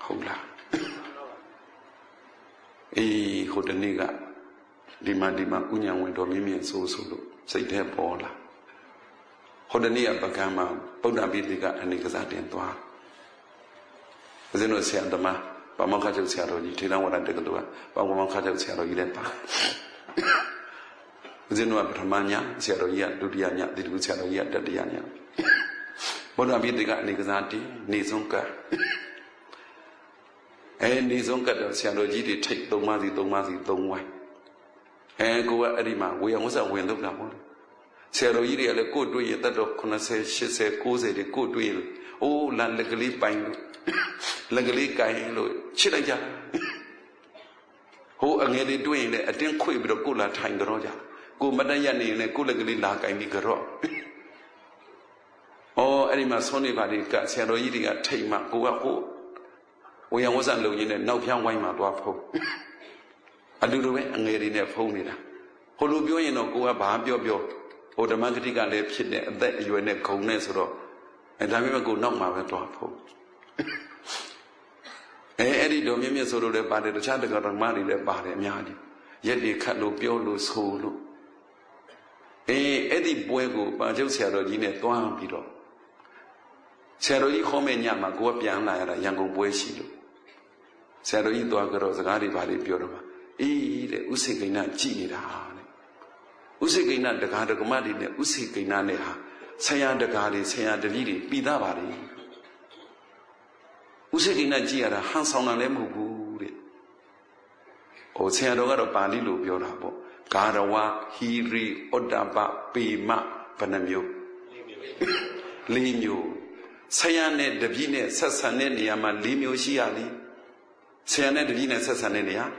ဟုတ်လားဟိုတနေ့ကဒီမှာဥညာဝင်တော်မြင့်မြင့်ဆိုလို့စိတ်ထဲပေါ်လာဟိုတနေ့ကပကံမှာဗုဒ္ဓပိဋကအနိကစားတင်သွားဦးဇင်းတို့ဆရာသမားပါမောက္ခချုပ်ဆရာတော်ကြီးထေရဝါဒတက္ကသိုလ်ကပါမောက္ခချုပ်ဆရာတော်ကြီးလည်းပါဦးဇင်းတို့ကပထမညဆရာတော်ကြီးကဒုတိယညဒီတကူဆရာတော်ကြီးကတတိယညဗုဒ္ဓပိဋကအနိကစားတင်နေဆုံးကနေဆုံးကတော့ဆရာတော်ကြီးတွေထိတ်3ပါးစီ3ဝိုင်းကိုကအဲ့ဒီမှာဝေယဝဆဝင်လုပ်တာပေါ့ဆရာတော်ကြီးတွေကလည်းကိုယ်တွေ့ရင်တတ်တော့80 80 90တွေကိုယ်တွေ့ရင်အိုးလက်ကလေးပိုင်လို့လက်ကလေးကိုင်လို့ချစ်လိုက်ကြဟိုအငယ်လေးတွေ့ရင်လည်းအတင်းခွေပြီးတော့ကိုလာထိုင်ကြတော့ကြကိုမတည့်ရနေရင်လည်းကိုလက်ကလေးလာကိုင်ပြီးကြတော့အဲ့ဒီမှာဆုံးနေပါလေကဆရာတော်ကြီးတွေကထိတ်မှကိုကဟိုဝေယဝဆလုံရင်းနဲ့နောက်ဖြန်းဝိုင်းမှာသွားဖုံးအတူတူပဲအငယ်လေးနဲ့ဖုံးနေတာဟိုလိုပြောရင်တော့ကိုကဘာပြောဟိုဓမ္မဂတိကလည်းဖြစ်နေအသက်အရွယ်နဲ့ဂုံနဲ့ဆိုတော့ဒါပေမဲ့ကိုနောက်မှာပဲသွားဖုံးအဲ့ဒီတော်မြင့်မြတ်ဆိုလို့လည်းပါတယ်တခြားတက္ကရာမတွေလည်းပါတယ်အများကြီးရက်တွေခတ်လို့ပြောလို့ဆိုလို့အဲ့ဒီပွဲကိုပါကျုပ်ဆရာတော်ကြီးနဲ့တွားပြီးတော့ဆရာတော်ကြီးခေါ်မဲ့ညမှာကိုကပြန်လာရတာရန်ကုန်ပွဲရှိလို့ဆရာတော်ကြီးတွားကြတော့စကားတွေဘာတွေပြောတော့မှာတဲ့ဥစိကိဏကြည်နေတာတဲ့ဥစိကိဏတက္ကရာမတွေနဲ့ဥစိကိဏနဲ့ဟာဆရာတက္ကရာတွေဆရာတပည့်တွေပြီးသားပါလေဥစိကိဏကြည်ရတာဟန်ဆောင်တာလည်းမဟုတ်ဘူးတဲ့ဟိုဆရာတော်ကတော့ပါဠိလိုပြောတာပေါ့ဂါရဝဟီရိဩတ္တပပေမဘယ်နှမျိုး၄မျိုးဆရာနဲ့တပည့်နဲ့ဆက်ဆံတဲ့နေရာမှာ၄မျိုးရှိရသည်ဆရာနဲ့တပည့်နဲ့ဆက်ဆံတဲ့နေရာ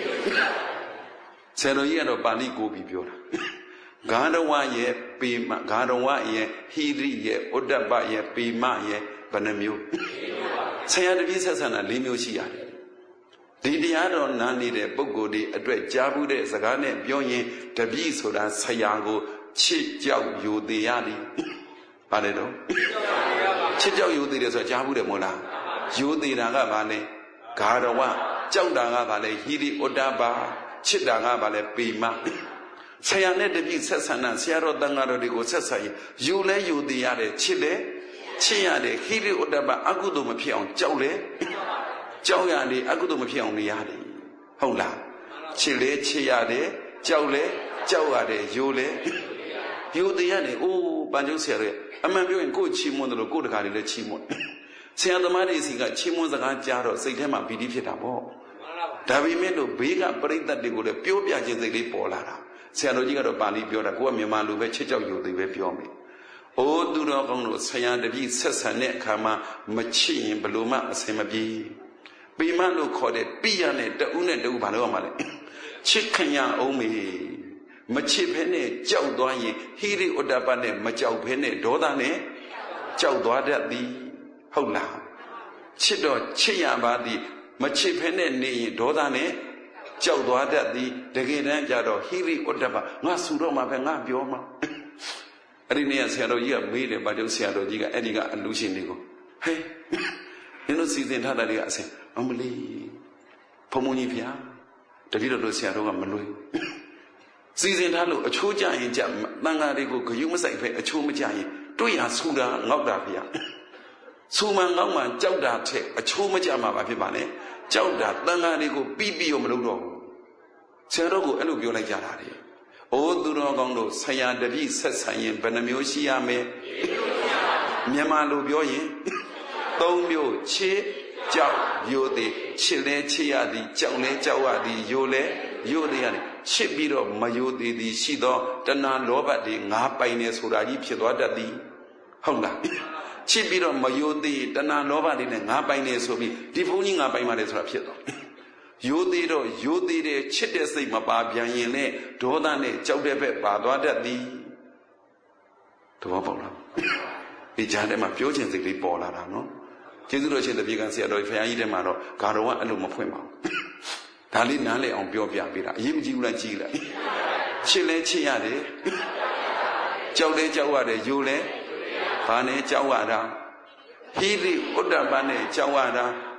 ဆရာတော်ကြီးကတော့ပါဠိကိုပြီးပြောတာဂါရဝရဲ့ပေမဂါရဝရဲ့ဟီရိရဲ့ဩတ္တပရဲ့ပေမရဲ့ဘယ်နှမျိုးဆရာတပည့်ဆက်ဆံတာ၄မျိုးရှိရတယ်ဒီတရားတော်နားနေတဲ့ပုဂ္ဂိုလ်တွေအတွက်ကြားဘူးတဲ့စကားနဲ့ပြောရင်တပည့်ဆိုတာဆရာကိုချစ်ကြောက်ယူသေးရသည်ဘာလဲတော့ချစ်ကြောက်ယူသေးတယ်ဆိုတာကြားဘူးတယ်မို့လားယူသေးတာကဘာလဲဂါရဝကြောက်တာကဘာလဲဟိရိဩတ္တပချစ်တာကဘာလဲပေမဆရာနဲ့တပည့်ဆက်ဆံတာဆရာတော်တန်ဃာတော်တွေကိုဆက်ဆံရင်ယူလဲယူသေးရတယ်ချစ်လဲချစ်ရတယ်ဟိရိဩတ္တပအကုသိုလ်မဖြစ်အောင်ကြောက်လဲကြောက်ရတယ်အကုသိုလ်မဖြစ်အောင်နေရတယ်ဟုတ်လားချစ်လဲချစ်ရတယ်ကြောက်လဲကြောက်ရတယ်ယူလဲယူသေးရတယ်အိုးပန်ကျုပ်ဆရာတွေအမှန်ပြောရင်ကိုယ်ချီးမွမ်းတယ်လို့ကိုယ်တကားတွေလည်းချီးမွမ်းဆရာသမားတွေစီကချီးမွမ်းစကားကြားတော့စိတ်ထဲမှာပီတိဖြစ်တာပေါ့ဒါပေမဲ့လို့ဘေးကပရိသတ်တွေကိုလည်းပြောပြခြင်းစိတ်လေးပေါ်လာတာဆရာတော်ကြီးကတော့ပါဠိပြောတာကိုကမြန်မာလူပဲချစ်ကြောက်ယူသေးပဲပြောမယ်အိုးသူတော်ကောင်းတို့ဆရာတပည့်ဆက်ဆံတဲ့အခါမှာမချစ်ရင်ဘလို့မှအဆင်မပြေပေမလို့ခေါ်တဲ့ပိယနဲ့တဦးနဲ့တဦးဘာလို့ရမှာလဲချစ်ခင်ရအောင်မေမချစ်ဖဲနဲ့ကြောက်သွားရင်ဟိရိဩတ္တပနဲ့မကြောက်ဖဲနဲ့ဒေါသနဲ့ကြောက်သွားတတ်သည်ဟုတ်လားချစ်တော့ချစ်ရပါသည်မချစ်ဖဲနဲ့နေရင်ဒေါသနဲ့ကြောက်သွားတတ်သည်တကယ်တမ်းကျတော့ဟိရိဩတ္တပငါဆူတော့မှာပဲငါပြောမှာအဲ့ဒီနေ့ဆရာတော်ကြီးကမေးတယ်ဗာကျုပ်ဆရာတော်ကြီးကအဲ့ဒီကအလူရှင်တွေကိုဟဲ့နင်တို့စီစဉ်ထားတာတွေကအစင်အမလီဘုံဘုံကြီးဗျာတပည့်တော်တို့ဆရာတော်ကမလွယ်စီစဉ်ထားလို့အချိုးကြရင်ကြတန်ဃာတွေကိုဂယုမဆိုင်ဖဲအချိုးမကြရင်တွေ့ရဆူတာငေါက်တာဗျာဆူမှန်ငေါက်မှကြောက်တာထက်အချိုးမကြမှာပါဖြစ်ပါနဲ့ကြောက်တာတန်ဃာတွေကိုပြီးပြီးရောမလုပ်တော့ဘူးဆရာတော်ကအဲ့လိုပြောလိုက်ကြတာလေအိုးသူတော်ကောင်းတို့ဆရာတပည့်ဆက်ဆံရင်ဘယ်နှမျိုးရှိရမလဲမြန်မာလိုပြောရင်၃မျိုးချစ်ကြောက်ယိုသည်ချစ်လဲချစ်ရသည်ကြောက်လဲကြောက်ရသည်ယိုလဲယိုသည်ရတယ်ချစ်ပြီးတော့မယိုသည်သည်ရှိသောတဏှာလောဘတွေငါပိုင်နေဆိုတာကြီးဖြစ်သွားတတ်သည်ဟုတ်လားချစ်ပြီးတော့မယိုသည်တဏှာလောဘတွေနဲ့ငါပိုင်နေဆိုပြီးဒီဘုန်းကြီးငါပိုင်ပါတယ်ဆိုတာဖြစ်သွားယိုသေးတော့ယိုသေးတဲ့ချစ်တဲ့စိတ်မပါပြန်ရင်လည်းဒေါသနဲ့ကြောက်တဲ့ဘက်ပါသွားတတ်သည်သဘောပေါက်လားဒီကြားထဲမှာပြောချင်စိတ်လေးပေါ်လာတာနော်ကျေးဇူးတော်ရှင်တပည့်ကဆရာတော်ဖခင်ကြီးထဲမှာတော့ဂါရဝအဲ့လိုမဖွင့်ပါဘူးဒါလေးနားလည်အောင်ပြောပြပေးတာအရေးမကြီးဘူးလားကြီးလားချစ်လဲချစ်ရတယ်ကြောက်လဲကြောက်ရတယ်ယိုလဲဘာနဲ့ကြောက်ရတာဟိရိဩတ္တပနဲ့ကြောက်ရတာ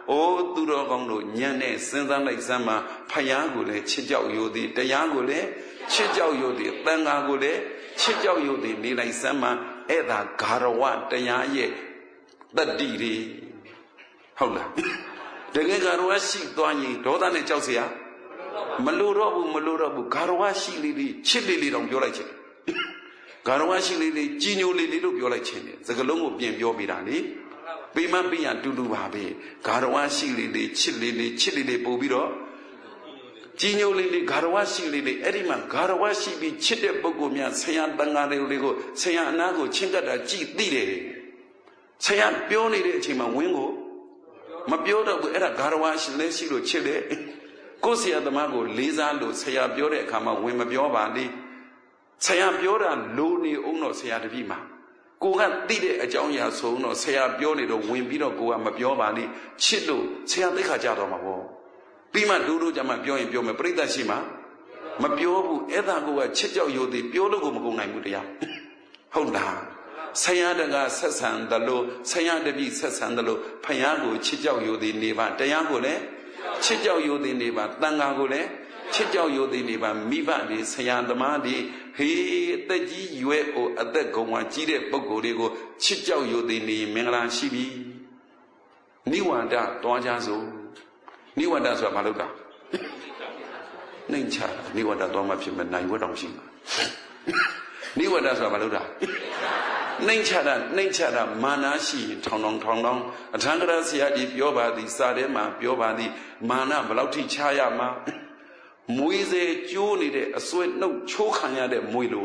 အိုးသူတော်ကောင်းတို့ညံနဲ့စဉ်းစားလိုက်စမ်းမှာဖယားကိုလည်းချစ်ကြောက်ရိုသည်တရားကိုလည်းချစ်ကြောက်ရိုသည်သံဃာကိုလည်းချစ်ကြောက်ရိုသည်နေလိုက်စမ်းမှာအဲ့ဒါဂါရဝတရားရဲ့တတ္တိတွေဟုတ်လားတကယ်ဂါရဝရှိသွားရင်ဒေါသနဲ့ကြောက်เสียမလို့တော့ဘူးဂါရဝရှိလေးလေးချစ်လေးလေးတောင်ပြောလိုက်ချင်ဂါရဝရှိလေးလေးကြီးညိုလေးလေးလို့ပြောလိုက်ချင်တယ်စကားလုံးကိုပြင်ပြောပြတာလေပိမပိယတူတူပါပဲဂါရဝရှိလေးလေးချစ်လေးလေးပို့ပြီးတော့ကြီးညိုလေးလေးဂါရဝရှိလေးလေးအဲ့ဒီမှာဂါရဝရှိပြီးချစ်တဲ့ပုဂ္ဂိုလ်များဆရာတန်ဃာတွေကိုဆရာအနာကိုချင်းကပ်တာကြည်သိတယ်ဆရာပြောနေတဲ့အချိန်မှာဝင်းကိုမပြောတော့ဘူးအဲ့ဒါဂါရဝရှိလဲရှိလို့ချစ်တယ်ကိုယ်ဆရာသမားကိုလေးစားလို့ဆရာပြောတဲ့အခါမှာဝင်မပြောပါလေဆရာပြောတာလိုနေအောင်တော့ဆရာတပည့်မှာကိုကသိတဲ့အကြောင်းအရာဆိုတော့ဆရာပြောနေတော့ဝင်ပြီးတော့ကိုကမပြောပါလေချစ်လို့ဆရာသိခါကြတော့မှာပေါ့ပြီးမှဒူးကြမှာပြောရင်ပြောမယ်ပြိဿရှိမှာမပြောဘူးအဲ့ဒါကိုကချစ်ကြောက်ရိုသည်ပြောလို့ကိုမကုန်နိုင်ဘူးတရားဟုတ်လားဆရာတကဆက်ဆံတယ်လို့ဆရာတပည့်ဆက်ဆံတယ်လို့ဖယားကိုချစ်ကြောက်ရိုသည်နေပါတရားကိုလည်းချစ်ကြောက်ရိုသည်နေပါတန်ဃာကိုလည်းချစ်ကြောက်ရိုသည်နေပါမိဘတွေဆရာသမားတွေဟေးအသက်ကြီးရွယ်အိုအသက်ကုန်ဝကြီးတဲ့ပုဂ္ဂိုလ်တွေကိုချစ်ကြောက်ရိုသည်နေမင်္ဂလာရှိပြီနိဝန္ဒတွားကြစို့နိဝန္ဒဆိုတာမလုပ်တာနှိမ်ချတာနိဝန္ဒတွားမှဖြစ်မဲ့နိုင်ဝတ်တောင်ရှိမှာနိဝန္ဒဆိုတာမလုပ်တာနှိမ်ချတာမာနရှိရင်ထောင်အထံကရဆရာကြီးပြောပါသည်စာထဲမှာပြောပါသည်မာနဘယ်လောက်ထိချရမှာမွေးစေကျိုးနေတဲ့အစွဲနှုတ်ချိုးခံရတဲ့မွေလို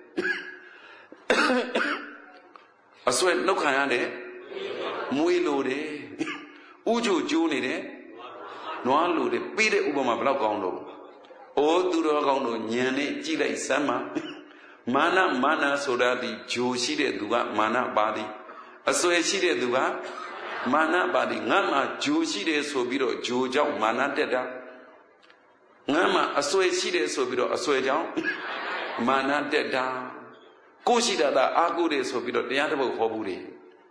တဲ့အစွဲနှုတ်ခံရတဲ့မွေလိုတယ်ဥချိုကျိုးနေတဲ့နွားလိုတဲ့ပြီးတဲ့ဥပမာဘယ်လောက်ကောင်းတော့အိုးသူတော်ကောင်းတို့ညံနဲ့ကြည့်လိုက်စမ်းမှာမာနဆိုတာဒီဂျိုရှိတဲ့သူကမာနပါသည်အစွဲရှိတဲ့သူကမာနပါသည်ငါမှဂျိုရှိတယ်ဆိုပြီးတော့ဂျိုကြောင့်မာနတက်တာငါမှအစွဲရှိတယ်ဆိုပြီးတော့အစွဲကြောင့်မာနတက်တာကိုရှိတာအာကိုတယ်ဆိုပြီးတော့တရားတစ်ပုဒ်ဟောဘူးတယ်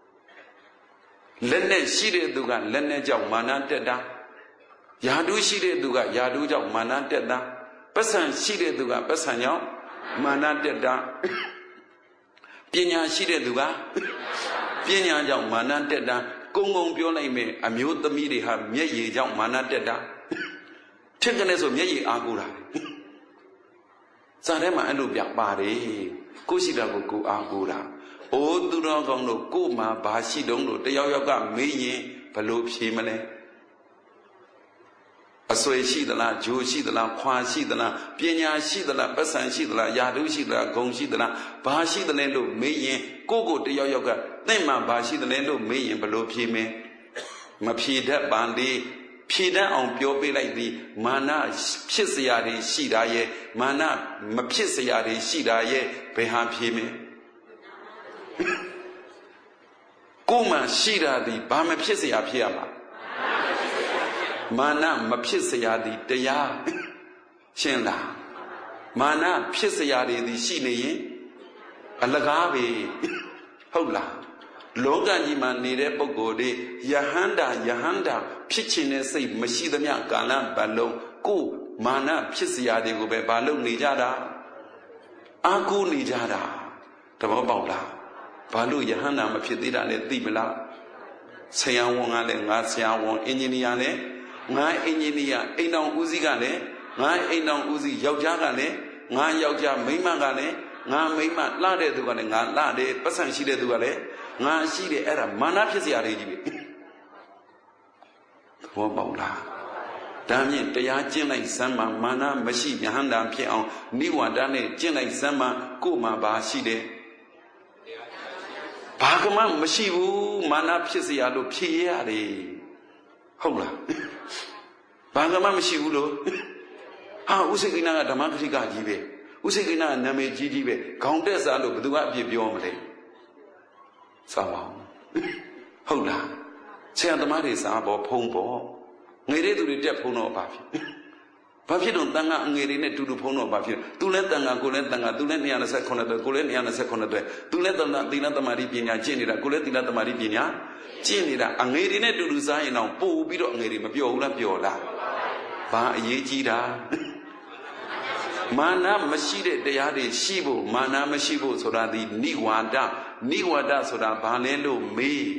လက်နဲ့ရှိတဲ့သူကလက်နဲ့ကြောင့်မာနတက်တာယာတုရှိတဲ့သူကယာတုကြောင့်မာနတက်တာပတ်စံရှိတဲ့သူကပတ်စံကြောင့်မာနတက်တာပညာရှိတဲ့သူကပညာကြောင့်မာနတက်တာကုံပြောလိုက်မယ်အမျိုးသမီးတွေဟာမျက်ရည်ကြောင့်မာနတက်တာထက်ကနေဆိုမျက်ရည်အားကိုးတာစာထဲမှာအဲ့လိုပြပါတယ်ကိုရှိတာကိုအားကိုးတာအိုးသူတော်ကောင်းတို့ကိုမှာဘာရှိတုံးလို့တယောက်ကမေးရင်ဘလို့ဖြေမလဲအစွဲရှိသလားဂျိုရှိသလားခွာရှိသလားပညာရှိသလားပတ်စံရှိသလားယာတုရှိသလားဂုံရှိသလားဘာရှိသလဲလို့မေးရင်ကိုတယောက်ကသင်မှဘာရှိသလဲလို့မေးရင်ဘလို့ဖြေမယ်မဖြေတတ်ပါလေဖြေတတ်အောင်ပြောပေးလိုက်သည်မာနဖြစ်เสียတွေရှိတာရဲ့မာနမဖြစ်เสียတွေရှိတာရဲ့ဘယ်ဟာဖြေမယ်ကိုမှရှိတာဒီဘာမဖြစ်เสียဖြစ်ရမှာမာနမဖြစ်เสียသည်တရားရှင်းလားမာနဖြစ်เสียတွေသည်ရှိနေရင်အလကားပဲဟုတ်လားလောကကြီးမှာနေတဲ့ပုဂ္ဂိုလ်တွေယဟန္တာဖြစ်ခြင်းနဲ့စိတ်မရှိသမျှကာလပတ်လုံးကိုမာနဖြစ်เสียတွေကိုပဲဘာလို့နေကြတာအာကိုနေကြတာသဘောပေါက်လားဘာလို့ယဟန္တာမဖြစ်သေးတာလဲသိမလားဆရာဝန်ကလည်းငါဆရာဝန်အင်ဂျင်နီယာလည်းငါအင်ဂျင်နီယာအိမ်တော်ဦးစီးကလည်းငါအိမ်တော်ဦးစီးယောက်ျားကလည်းငါယောက်ျားမိန်းမကလည်းငါမိန်းမလှတဲ့သူကလည်းငါလှတယ်ပတ်စံရှိတဲ့သူကလည်းငါရှိတယ်အဲ့ဒါမာနဖြစ်เสียတွေကြီးပဲဘောပေါက်လားဒါမြင့်တရားကျင့်လိုက်စမ်းမှမာနမရှိယဟန္တာဖြစ်အောင်နိဝန္ဒနဲ့ကျင့်လိုက်စမ်းမှကို့မှာဘာရှိတယ်ဘာကမှမရှိဘူးမာနဖြစ်เสียလို့ဖြေရတယ်ဟုတ်လားဘာကမှမရှိဘူးလို့ဟာဥစိကိနာကဓမ္မဂတိကကြီးပဲဥစိကိနာကနာမည်ကြီးပဲခေါင်းတက်စားလို့ဘယ်သူကအပြစ်ပြောမလဲစားပါဦးဟုတ်လားဆရာသမားတွေစားပေါ်ဖုံးပေါ်ငွေတဲ့သူတွေတက်ဖုံးတော့ဘာဖြစ်ဘာဖြစ်တော့တန်ခါအငယ်တွေနဲ့တူတူဖုံးတော့ဘာဖြစ်သူလည်းတန်ခါကိုလည်းတန်ခါသူလည်း229တွဲကိုလည်း229တွဲသူလည်းသီလသမารိပညာကျင့်နေတာကိုလည်းသီလသမารိပညာကျင့်နေတာအငယ်တွေနဲ့တူတူစားရင်တော့ပို့ပြီးတော့အငယ်တွေမပျော်ဘူးလားပျော်လားဘာအရေးကြီးတာမာနမရှိတဲ့တရားတွေရှိဖို့မာနမရှိဖို့ဆိုတာဒီနိဝါဒဆိုတာဘာလဲလို့မေး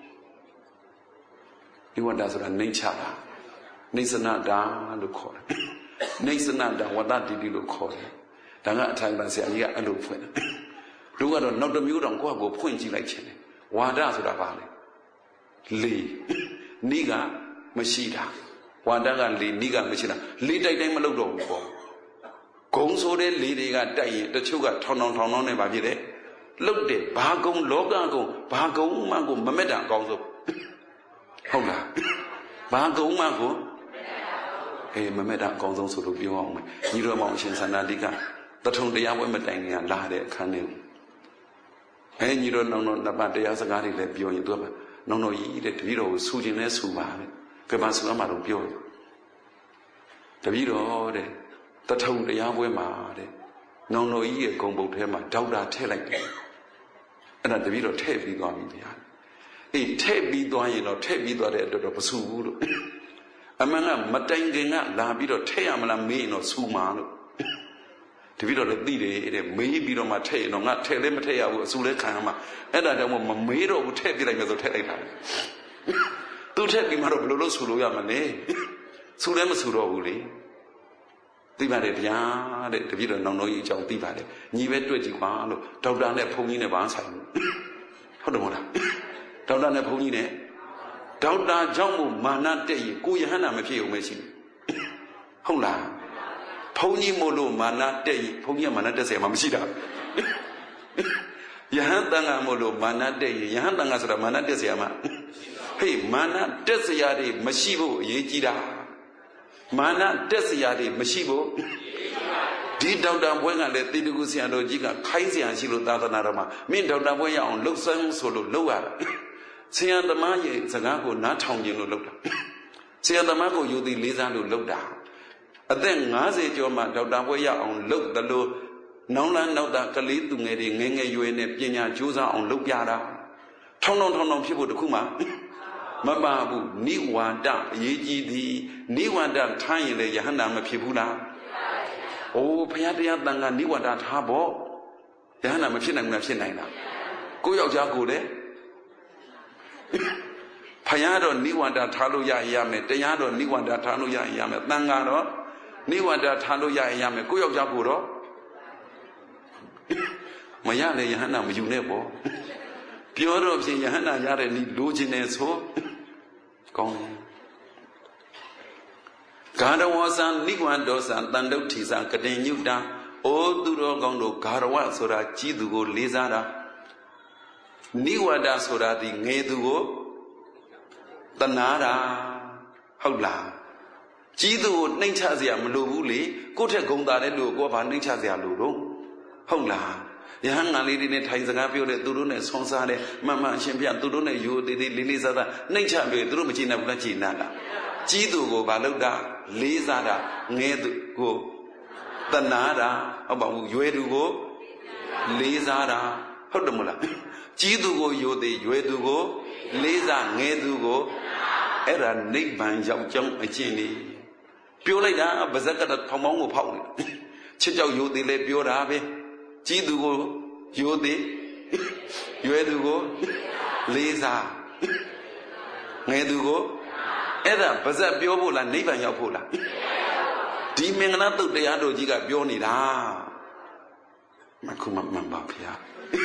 နိဝါဒဆိုတာနှိမ့်ချတာနိစ္စနာတာလို့ခေါ်တယ်နိစ္စနာတာဝတ္တတိတိလို့ခေါ်တယ်ဒါကအထိုင်ပါဆရာကြီးကအဲ့လိုဖွင့်တယ်တို့ကတော့နောက်တစ်မျိုးတောင်ကိုယ့်ကိုဖွင့်ကြည့်လိုက်ခြင်းတယ်ဝါဒဆိုတာဘာလဲလေနိကမရှိတာဝါဒကလေနိကမရှိတာလေတိုက်တိုင်းမလုပ်တော့ဘူးပေါ့ဂုံဆိုတဲ့လေတွေကတိုက်ရင်တချို့ကထောင်နဲ့ပါဖြစ်တယ်လုတ်တယ်ဘာကုံလောကကုံဘာကုံမှကိုမမက်တာအကောင်းဆုံးဟုတ်လားဘာကုံမှကိုမမက်တာအကောင်းဆုံးဆိုလို့ပြောအောင်မယ်ညီတော်မောင်ရှင်သန္တာတိကတထုံတရားပွဲမတိုင်ခင်လာတဲ့အခန်းထဲညီတော်နောင်တော်နှစ်ပါးတရားစကားတွေလည်းပြောရင်သူကနောင်တော်ကြီးတဲ့တပည့်တော်ကိုဆူခြင်းနဲ့ဆူပါပဲကဲပါဆူမှတော့ပြောတပည့်တော်တဲ့တထုံတရားပွဲမှာတဲ့နောင်တော်ကြီးရဲ့ဂုံပုတ်ထဲမှာဒေါက်တာထည့်လိုက်တယ်အဲ့ဒါတပည့်တော်ထည့်ပြီးသွားပြီဗျာထည့်ပြီးသွားရင်တော့ထည့်ပြီးသွားတဲ့အတွက်တော့မဆူဘူးလို့အမှန်ကမတိုင်ခင်ကလာပြီးတော့ထည့်ရမလားမေးရင်တော့ဆူမှာလို့တပည့်တော်လည်းသိတယ်တဲ့မေးပြီးတော့မှထည့်ရင်တော့ငါထည့်လည်းမထည့်ရဘူးအဆူလည်းခံရမှာအဲ့ဒါကြောင့်မမေးတော့ဘူးထည့်ပြလိုက်မယ်ဆိုထည့်လိုက်တာသူထည့်ပြီးမှတော့ဘယ်လိုလုပ်ဆူလို့ရမလဲဆူလည်းမဆူတော့ဘူးလေသိပါတယ်ဗျာတဲ့တပည့်တော်နောင်တော်ကြီးအကြောင်းသိပါတယ်ညီပဲတွေ့ကြည့်ပါလို့ဒေါက်တာနဲ့ဘုန်းကြီးနဲ့ဘာဆိုင်လို့ဟုတ်တယ်မဟုတ်လားဒေါက်တာနဲ့ဘုန်းကြီးနဲ့ဒေါက်တာကြောင့်မို့မာနတက်ရင်ကိုယဟန္တာမဖြစ်ုံပဲရှိတယ်ဟုတ်လားဘုန်းကြီးမို့လို့မာနတက်ရင်ဘုန်းကြီးကမာနတက်เสียမှာမရှိတာယဟန်တန်ခါမို့လို့မာနတက်ရင်ယဟန်တန်ခါဆိုတာမာနတက်เสียမှာဟေးမာနတက်เสียတွေမရှိဖို့အရေးကြီးတာမာနတက်เสียတွေမရှိဖို့ဒီဒေါက်တာဘွဲကလည်းတိတကူဆရာတော်ကြီးကခိုင်းဆရာရှိလို့သာသနာတော်မှာမင်းဒေါက်တာဘွဲရအောင်လှုပ်ဆန်းဆိုလို့လှုပ်ရတာဆရာသမားရဲ့စကားကိုနားထောင်ခြင်းလို့လှုပ်တာဆရာသမားကိုယူသည်လေးစားလို့လှုပ်တာအသက်50ကျော်မှဒေါက်တာဘွဲရအောင်လှုပ်တယ်လို့နောင်လန်းနောက်တာကလေးသူငယ်တွေငယ်ငယ်ရွယ်နဲ့ပညာကြိုးစားအောင်လှုပ်ပြတာထောင်းဖြစ်ဖို့တခုမှမပါဘူးနိဝါဒအရေးကြီးသည်နိဝါဒထားရင်လည်းယဟန္တာမဖြစ်ဘူးလားအိုးဘုရားတရားတန်ခါနိဝါဒထားဖို့ယဟန္တာမဖြစ်နိုင်ဘူးလားဖြစ်နိုင်လားကိုယောက်ျားကိုလည်းဘုရားတော့နိဝါဒထားလို့ရမယ်တရားတော့နိဝါဒထားလို့ရမယ်တန်ခါတော့နိဝါဒထားလို့ရမယ်ကိုယောက်ျားကိုတော့မရလေယဟန္တာမယူနဲ့ပေါ့ပြောတော့ဖြင့်ယဟန္တာရတဲ့နိလိုချင်တယ်ဆိုကောင်းတယ်ဂါရဝသံနိဝန္ဒောသံတန်တုဋ္ဌိသံကတိညုတာအိုသူတော်ကောင်းတို့ဂါရဝဆိုတာကြီးသူကိုလေးစားတာနိဝန္ဒဆိုတာဒီငယ်သူကိုတနာတာဟုတ်လားကြီးသူကိုနှိမ့်ချเสียမလိုဘူးလေကိုယ့်ထက်ဂုဏ်သာတဲ့လူကိုကဘာနှိမ့်ချเสียလို့တော့ဟုတ်လားယဟန်ငါလေးတွေနဲ့ထိုင်စကားပြောတဲ့သူတို့နဲ့ဆွန်စားတဲ့မှန်အရှင်ပြသူတို့နဲ့ယူသေးသေးလေးလေးစားစားနှိမ့်ချပြီးသူတို့မကြည်နိုင်ဘူးလားကြည်နာလားကြီးသူကိုဘာလုပ်တာလေးစားတာငယ်သူကိုတနာတာဟုတ်ပါဘူးရွယ်သူကိုလေးစားတာဟုတ်တယ်မလားကြီးသူကိုယူသေးရွယ်သူကိုလေးစားငယ်သူကိုအဲ့ဒါနိဗ္ဗာန်ရောက်ကြောင်းအကျင့်လေးပြောလိုက်တာဗဇက်ကတထောင်ပေါင်းကိုဖောက်နေချစ်ကြောက်ယူသေးလဲပြောတာပဲကြီးသူကိုယူသေးရွယ်သူကိုလေးစားငယ်သူကိုအဲ့ဒါဗဇက်ပြောဖို့လားနိဗ္ဗာန်ရောက်ဖို့လားဒီမင်္ဂလာတုတ်တရားတော်ကြီးကပြောနေတာမခုမှန်ပါဗျာ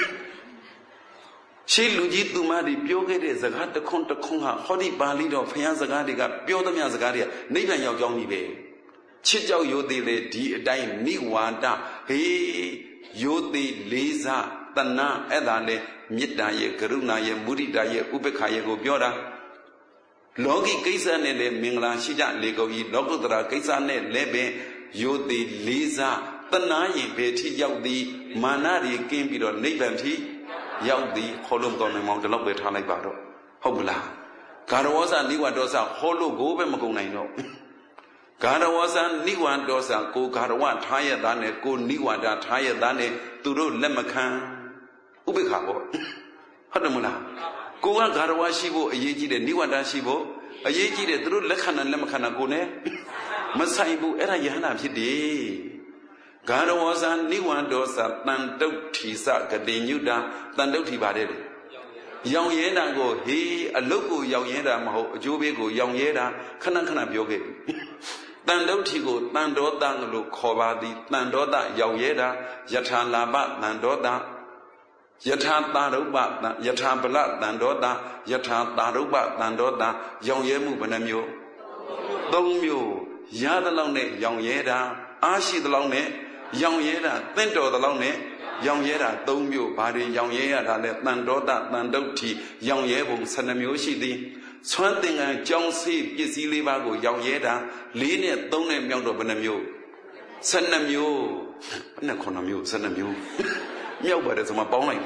ရှေးလူကြီးသူမတွေပြောခဲ့တဲ့စကားတစ်ခွန်းဟာဟောဒီပါဠိတော်ဘုရားစကားတွေကပြောသမျှစကားတွေကနိဗ္ဗာန်ရောက်ကြောင်းကြီးပဲချစ်ကြောက်ရိုသေလေဒီအတိုင်းနိဝါဒဟေးရိုသေလေးစားတဏ္ဏအဲ့ဒါလေမေတ္တာရဲ့ကရုဏာရဲ့မုဒိတာရဲ့ဥပေက္ခရဲ့ကိုပြောတာလောကီကိစ္စနဲ့လည်းမင်္ဂလာရှိကြလေကုန်ကြီးလောကုတ္တရာကိစ္စနဲ့လည်းပဲရိုသေလေးစားတဏှာရင်ဘယ်ထိရောက်သည်မာနတွေကင်းပြီးတော့နိဗ္ဗာန်ထိရောက်သည်ဟောလို့မတော်နိုင်မောင်ဒီလောက်ပဲထားလိုက်ပါတော့ဟုတ်မလားဂါရဝဇနိဝဒောဇဟောလို့ကိုပဲမကုန်နိုင်တော့ Garawasa Niwandosa, Ko Garawa Taya Dane, Ko Niwada Taya Dane, Turo Lemakan, Ubikabo, Hadamula, Goa Garawa Shibo, a Yeji, the Niwada Shibo, a Yeji, the Turu Lekan and Lemakana Gune, Masaibu, Era Yana Pidi, Garawasa Niwandosa, Tando Tisa, Kadenuda, Tando Tibade. Young Yeda go, he, a local Young Yeda, Jobigo, Young Yeda, Kanakana Bioge. Tandotigo, Tando Danglo, Kobadi, Tandoda, Yauyeda, Yatan Laba, Tandoda, Yatan Taruba, Yatan Bala, Tandoda, Yatan Taruba, Tandoda, Yauyemu Benamio, Domio, Yadalone, Yauyeda, Ashi the Lone, Yauyeda, Tento the Lone, Yauyeda, Domio, Badi, Yauyeda, Tandoda, Tandoti, Yauyebum, Sanamioshi. Something I don't see is illegal, young Yeda, linear, don't name young Benamio. Send them you, Naconamu, send them you. Meow, but it's my bone.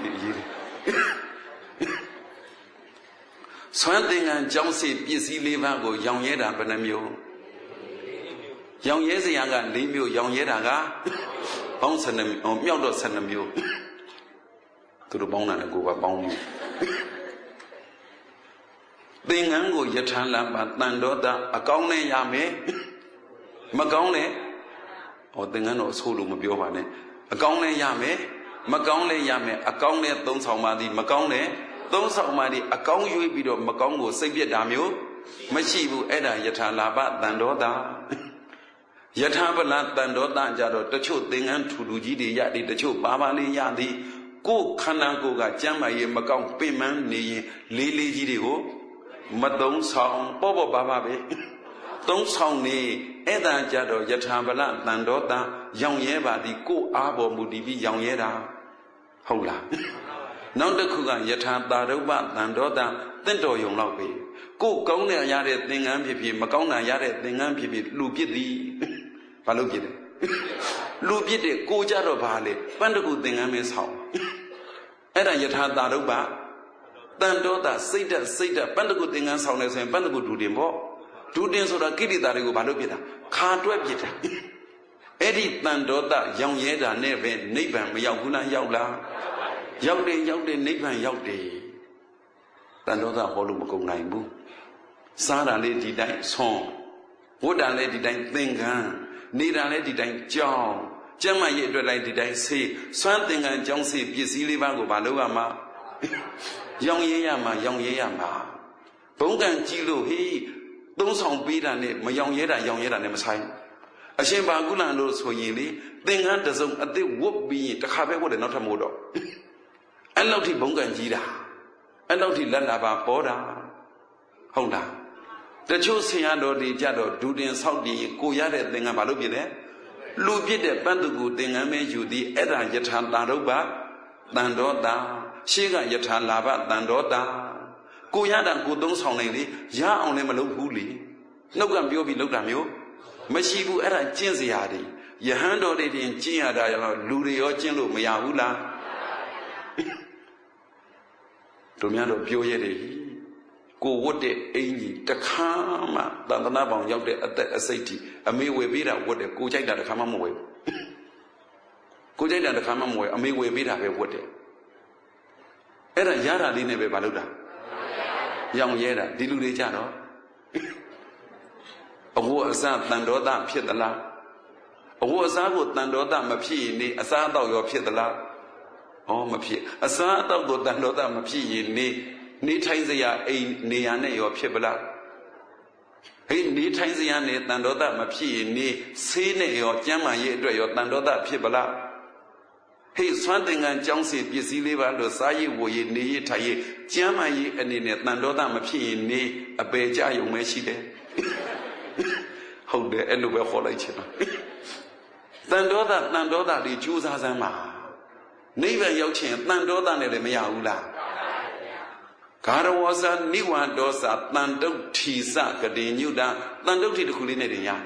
Something I don't see is illegal, young Yeda, Benamio. Young Yezianga, Limio, young Yedaga, bounce and them, or meow, send them you. To the bone and go about. Dingango Yatala, but Nandota, a Gaune Yame, Magaune, or Dingano Sulu Mabiovane, a Gaune Yame, Magaune Yame, a Gaune, don't Saumadi, Magaune, don't Saumadi, a Gaun Yubido, Magongo, Sabia Damio, Machibu Eda Yatala, but Nandota Yatabala, Dandota, Jado, the Chu Dingan to Lujidi Yadi, the Chu Babali Yadi, Go Kanagoga, Jama, Magong, Payman, Lili Jidio. Madong song, Bobo Bababe, Dong song ni, Eda Jado, Yatabala, Nandota, Young Yeba, the Go Abo Mudibi, Young Yeda, Hola. Now the Kuga Yatata, Roba, Nandota, Tento Young Lobby. Go Gona Yare, Dingan Pipi, Magona Yare, Dingan Pipi, Lupidi, Palukide. Lupide, Go Jado Valley, Pandago Dingamis How. Eda Yatata Roba. Tandota, Sita, Pandago Dingan Sounders and Pandago do them all. 2 days or a kitty that I go Balopita. Can't web it. Eddie Tandota, young Yeda, Neve, Neighbor, Yauna Yaula. Yaude, Neighbor, Yaude. Tandota, Holuko Naibu. Sada lady died song. Woda lady died thingan. Nida lady died jaw. Jama yet lady died say. Something and John say, Piesi Livago Baloma. Young Yama. Bongan Gilo, he don't sound beat on it, my young Yeda, never sign. A shame Bagula knows for Yili, then does a day would be to have a not a modo. I love the Bongan Jida. I love the Landaba Boda. Honda. The Chosiado de Jado, Dudin Saudi, Goyade, then a Balubide. Lubide, Bandugu, then I made you the Eda Yatan Daroba, Dandota. Shiga Yatan Lava, Dandota. Goyada, Godon Sonely, Ya only Malo Huli. No Gambio be looked at you. Mashibu era Chinziadi. You handled it in Chiada, Luri or Chinlo, Mayahula. Tomiano Pioyedi. Go what the Amy, the Kama, Dandanabon, Yode at the Asati, a me we beat up what the Gojada the Kamamoy. Gojada the Kamamoy, a me we beat up what it. Era Yara di Nebe Baluda. Young Yeda, Dilu Jano. A war San Tandota Piedala. A war Sago Tandota Mapi, a Santa your Piedala. Oh, Mapi, a Santa of Tandota Mapi, ni Taizia, a Niane or Piebla. Hey, ni Taizia, Tandota Mapi, ni Sine or Jama Yedra, your Tandota Piebla. Hey, something and Johnson, Busy Liver, Losai, Woy, Ni, Tai, Jamai, and in it, Nandota Mapi, Ni, a Beja, you may see there. Hold the end of a college. Nandota, the Jews as a ma. Never Yochin, Nandota, and the Mayaula. Karawaza, Niwa Dosa, Nando Tisa, Kadinuda, Nandoti the Kulinarian.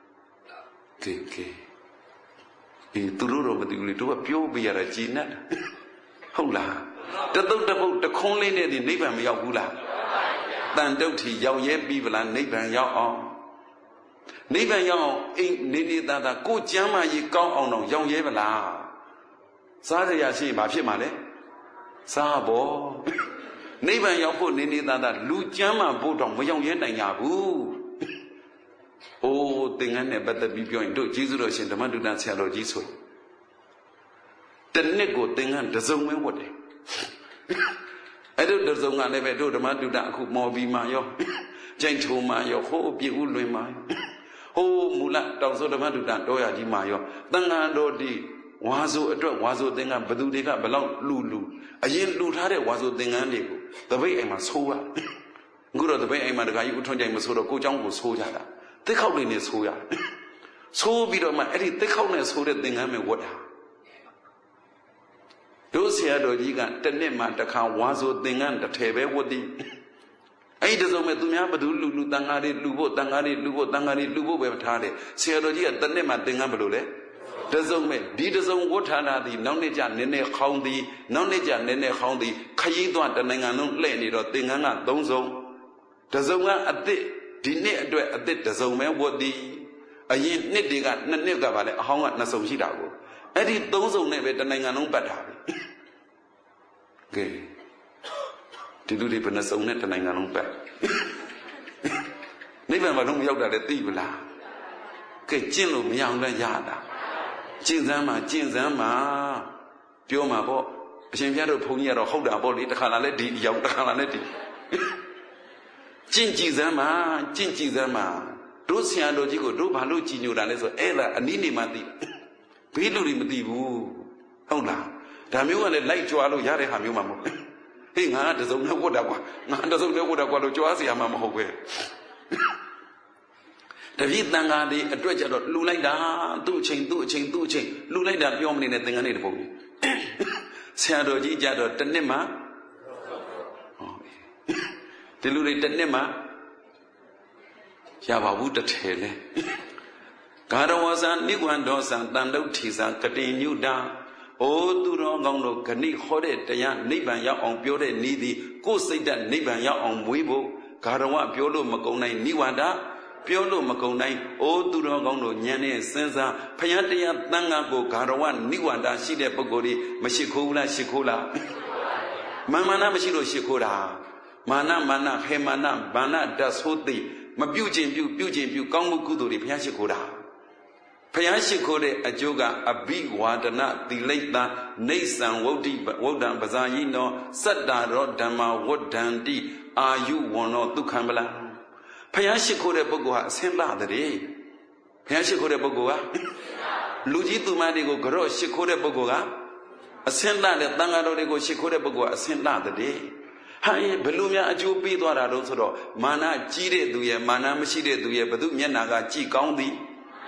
Tururo, but you do a pure beer at Gina. Hola. The conley in neighbor Yahula. Dandoti, Yaw Ye, Beaver and neighbor Yaw. နိဗ္ဗာန်ရောက်အောင်အိမ်နေသားသားကိုကျမ်းမာရေးကောင်းအောင်တော့ရောင်ရဲမလားစားရရရှိရင်ဘာဖြစ်မှာလဲစားဖို့နိဗ္ဗာန်ရောက်ဖို့နေသားသားလူကျမ်းမာဖို့တော့မရောင်ရဲနိုင်ကြဘူး။အိုးသင်္ကန်းနဲ့ပတ်သက်ပြီးပြောရင်တို့ကျေးဇူးတော်ရှင်ဓမ္မတုဒ္ဒဆရာတော်ကြီးဆိုတနှစ်ကိုသင်္ကန်းတစ်စုံပဲဝတ်တယ်။အဲ့တို့တစ်စုံကလည်းပဲတို့ဓမ္မတုဒ္ဒအခုမော်ပြီးမှရောကျိန်ထုံမှရောဟိုးပြည့်ဦးလွင်မှရောဟိုးမူလတောင်စိုးဓမ္မတုဒ္ဒတော်ရကြီးမှရောသံဃာတော်ဒီဝါဆိုအတွက်ဝါဆိုသင်္ကန်းဘသူတွေကဘလောက်လူအရင်လူထားတဲ့ဝါဆိုသင်္ကန်းတွေကိုတပိတ်အိမ်မှာဆိုးရအခုတော့တပိတ်အိမ်မှာတခါကြီးဥထွန်းကြိုင်မဆိုးတော့ကိုเจ้าကိုဆိုးကြတာသစ်ခောက်လေးနဲ့ဆိုးရဆိုးပြီးတော့မှအဲ့ဒီသစ်ခောက်နဲ့ဆိုးတဲ့သင်္ကန်းပဲဝတ်တာတို့ဆရာတော်ကြီးကတစ်နှစ်မှတစ်ခါဝါဆိုသင်္ကန်းတစ်ထည်ပဲဝတ်သည်အဲ့ဒီတစုံမဲ့သူများဘသူလူတန်ဃာတွေလူဖို့တန်ဃာတွေလူဖို့တန်ဃာတွေလူဖို့ပဲထားတယ်ဆရာတော်ကြီးကတစ်နှစ်မှသင်္ကန်းဘယ်လိုလဲတစုံမဲ့ဒီတစုံဝတ်ထားတာဒီနောက်နှစ်ကျနည်းနည်းခေါင်းသည်နောက်နှစ်ကျနည်းနည်းခေါင်းသည်ခရီးသွားတနိုင်ငံလုံးလှည့်နေတော့သင်္ကန်းက၃စုံတစုံကအသစ်ဒီနှစ်အတွက်အသစ်တစုံပဲဝတ်သည်အရင်နှစ်တွေကနှစ်နှစ်ကပါလေအဟောင်းကနှစ်စုံရှိတာကိုအဲ့ဒီ၃စုံနဲ့ပဲတနိုင်ငံလုံးပတ်တာပဲကဲဒီလူတွေဘယ်နှစုံနဲ့တနိုင်ငံလုံးပတ်နိဗ္ဗာန်မှာလုံးမရောက်တာလည်းသိမလားကဲကျင့်လို့မရအောင်လည်းရတာကျင့်စမ်းမှာပြောမှာပေါ့အရှင်ဘုရားတို့ဘုန်းကြီးကတော့ဟုတ်တာပေါ့လေတခါလာလဲဒီရောက်တခါလာလဲဒီကျင့်ကြည်စမ်းမှာတို့ဆရာတော်ကြီးကိုတို့ဘာလို့ကြည်ညိုတာလဲဆိုအဲ့ဒါအနည်းနေမှသိဘေးလူတွေမသိဘူးဟုတ်လားဒါမျိုးကလည်းလိုက်ကြွားလို့ရတဲ့ဟာမျိုးမှမဟုတ်ဟေးငါတစုံနဲ့ဝတ်တာကွာငါတစုံနဲ့ဝတ်တာကွာလို့ကြွားเสียမှာမဟုတ်ပဲတပည့်တန်ဃာတွေအတွက်ကြတော့လှူလိုက်တာသူ့အချိန်လှူလိုက်တာပြောမနေနဲ့သင်္ကန်းတွေတပုတ်ဆရာတော်ကြီးကြတော့တစ်နှစ်မှဒီလူတွေတစ်နှစ်မှရပါဘူးတစ်ထည်လဲဂါရဝဇာနိဝန္ဒောဇံတန်တုဋ္ဌိဇာကတိညုတာအိုသူတော်ကောင်းတို့ဂဏိဟောတဲ့တရားနိဗ္ဗာန်ရောက်အောင်ပြောတဲ့နည်းသည်ကိုယ်စိတ်ဓာတ်နိဗ္ဗာန်ရောက်အောင်မွေးဖို့ဂါရဝပြောလို့မကုန်နိုင်နိဝန္ဒပြောလို့မကုန်နိုင်အိုသူတော်ကောင်းတို့ဉာဏ်နဲ့စဉ်းစားဖယားတရားတန်ခါကိုဂါရဝနိဝန္ဒရှိတဲ့ပုဂ္ဂိုလ်တွေမရှိခိုးဘူးလားရှိခိုးလားမာနမရှိလို့ရှိခိုးတာမာနဟေမာနဘာနဓာတ်ဆိုးသိမပြုတ်ခြင်းပြုကောင်းမှုကုသိုလ်တွေဘုရားရှိခိုးတာဘုရားရှိခိုးတဲ့အကျိုးကအဘိဝါဒနာသီလိတ္တနေဆံဝုဒ္ဓံပဇာယိနောစတ္တာရောဓမ္မဝဒ္ဒန္တိအာယုဝန္နောဒုက္ခံပလံဘုရားရှိခိုးတဲ့ပုဂ္ဂိုလ်ဟာအဆင်းလာတဲ့ဘုရားရှိခိုးတဲ့ပုဂ္ဂိုလ်ကလူကြီးသူမတွေကိုကြော့ရှိခိုးတဲ့ပုဂ္ဂိုလ်ကအဆင်းလာတဲ့တန်ဃာတော်တွေကိုရှိခိုးတဲ့ပုဂ္ဂိုလ်ကအဆင်းလာတဲ့ဟာဘယ်လိုများအကျိုးပေးသွားတာလို့ဆိုတော့မာနကြီးတဲ့သူရဲ့မာနမရှိတဲ့သူရဲ့ဘု து မျက်နာကကြည်ကောင်းသည်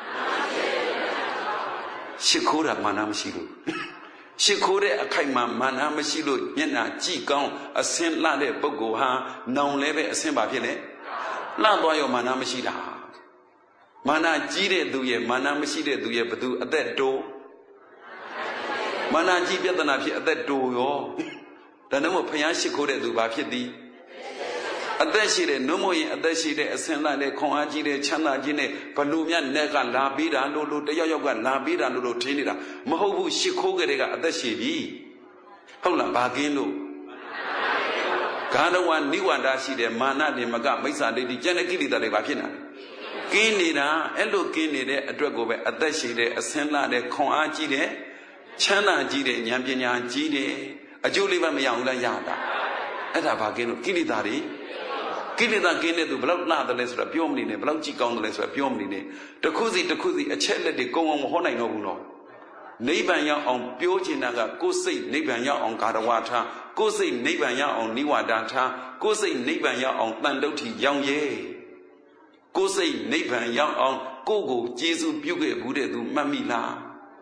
ရှိခိုးတာမာနမရှိလို့ရှိခိုးတဲ့အခိုက်မှာမာနမရှိလို့မျက်နာကြည်ကောင်းအဆင်းလှတဲ့ပုဂ္ဂိုလ်ဟာနောင်လည်းပဲအဆင်းပါဖြစ်လေလှသွားရောမာနမရှိတာမာနကြီးတဲ့သူရဲ့မာနမရှိတဲ့သူရဲ့ဘု து အသက်တိုးမာနကြီးပြဿနာဖြစ်အသက်တိုးရောဒါနဲ့မို့ဘုရားရှိခိုးတဲ့သူဘာဖြစ်သည်အသက်ရှိတဲ့နှုံးမရင်အသက်ရှိတဲ့အစင်လာတဲ့ခွန်အားကြီးတဲ့ချမ်းသာခြင်းနဲ့ဘလူမြတ်နဲ့ကလာပေးတာလို့တယောက်ကလာပေးတာလို့ထင်းနေတာမဟုတ်ဘူးရှိခိုးကြတဲ့ကအသက်ရှိပြီဟုတ်လားဘာကင်းလို့ဂါရဝနိဝန္ဒရှိတဲ့မာနတွေမကမိစ္ဆာဒိဋ္ဌိကျန်တဲ့ကိလေသာတွေဘာဖြစ်နေလဲကင်းနေတာအဲ့လိုကင်းနေတဲ့အတွက်ကိုပဲအသက်ရှိတဲ့အစင်လာတဲ့ခွန်အားကြီးတဲ့ချမ်းသာကြီးတဲ့ဉာဏ်ပညာကြီးတဲ့အကျိုးလေးပဲမရဘူးလားရတာအဲ့ဒါဘာကင်းလို့ကိလေသာတွေကင်းတဲ့သူဘလောက်လှတယ်လဲဆိုတော့ပြောမနေနဲ့ဘလောက်ကြည်ကောင်းတယ်လဲဆိုတော့ပြောမနေနဲ့တခုစီအချက်လက်တွေကုံအောင်မဟောနိုင်တော့ဘူးနော်နိဗ္ဗာန်ရောက်အောင်ပြောချင်တာကကိုယ်စိတ်နိဗ္ဗာန်ရောက်အောင်ဂါရဝထားကိုယ်စိတ်နိဗ္ဗာန်ရောက်အောင်နိဝါဒထားကိုယ်စိတ်နိဗ္ဗာန်ရောက်အောင်တန်တုဋ္ဌိရောင်ရဲကိုယ်စိတ်နိဗ္ဗာန်ရောက်အောင်ကိုယ့်ကိုကျေစုပြုခဲ့ဘူးတဲ့သူမှတ်မိလား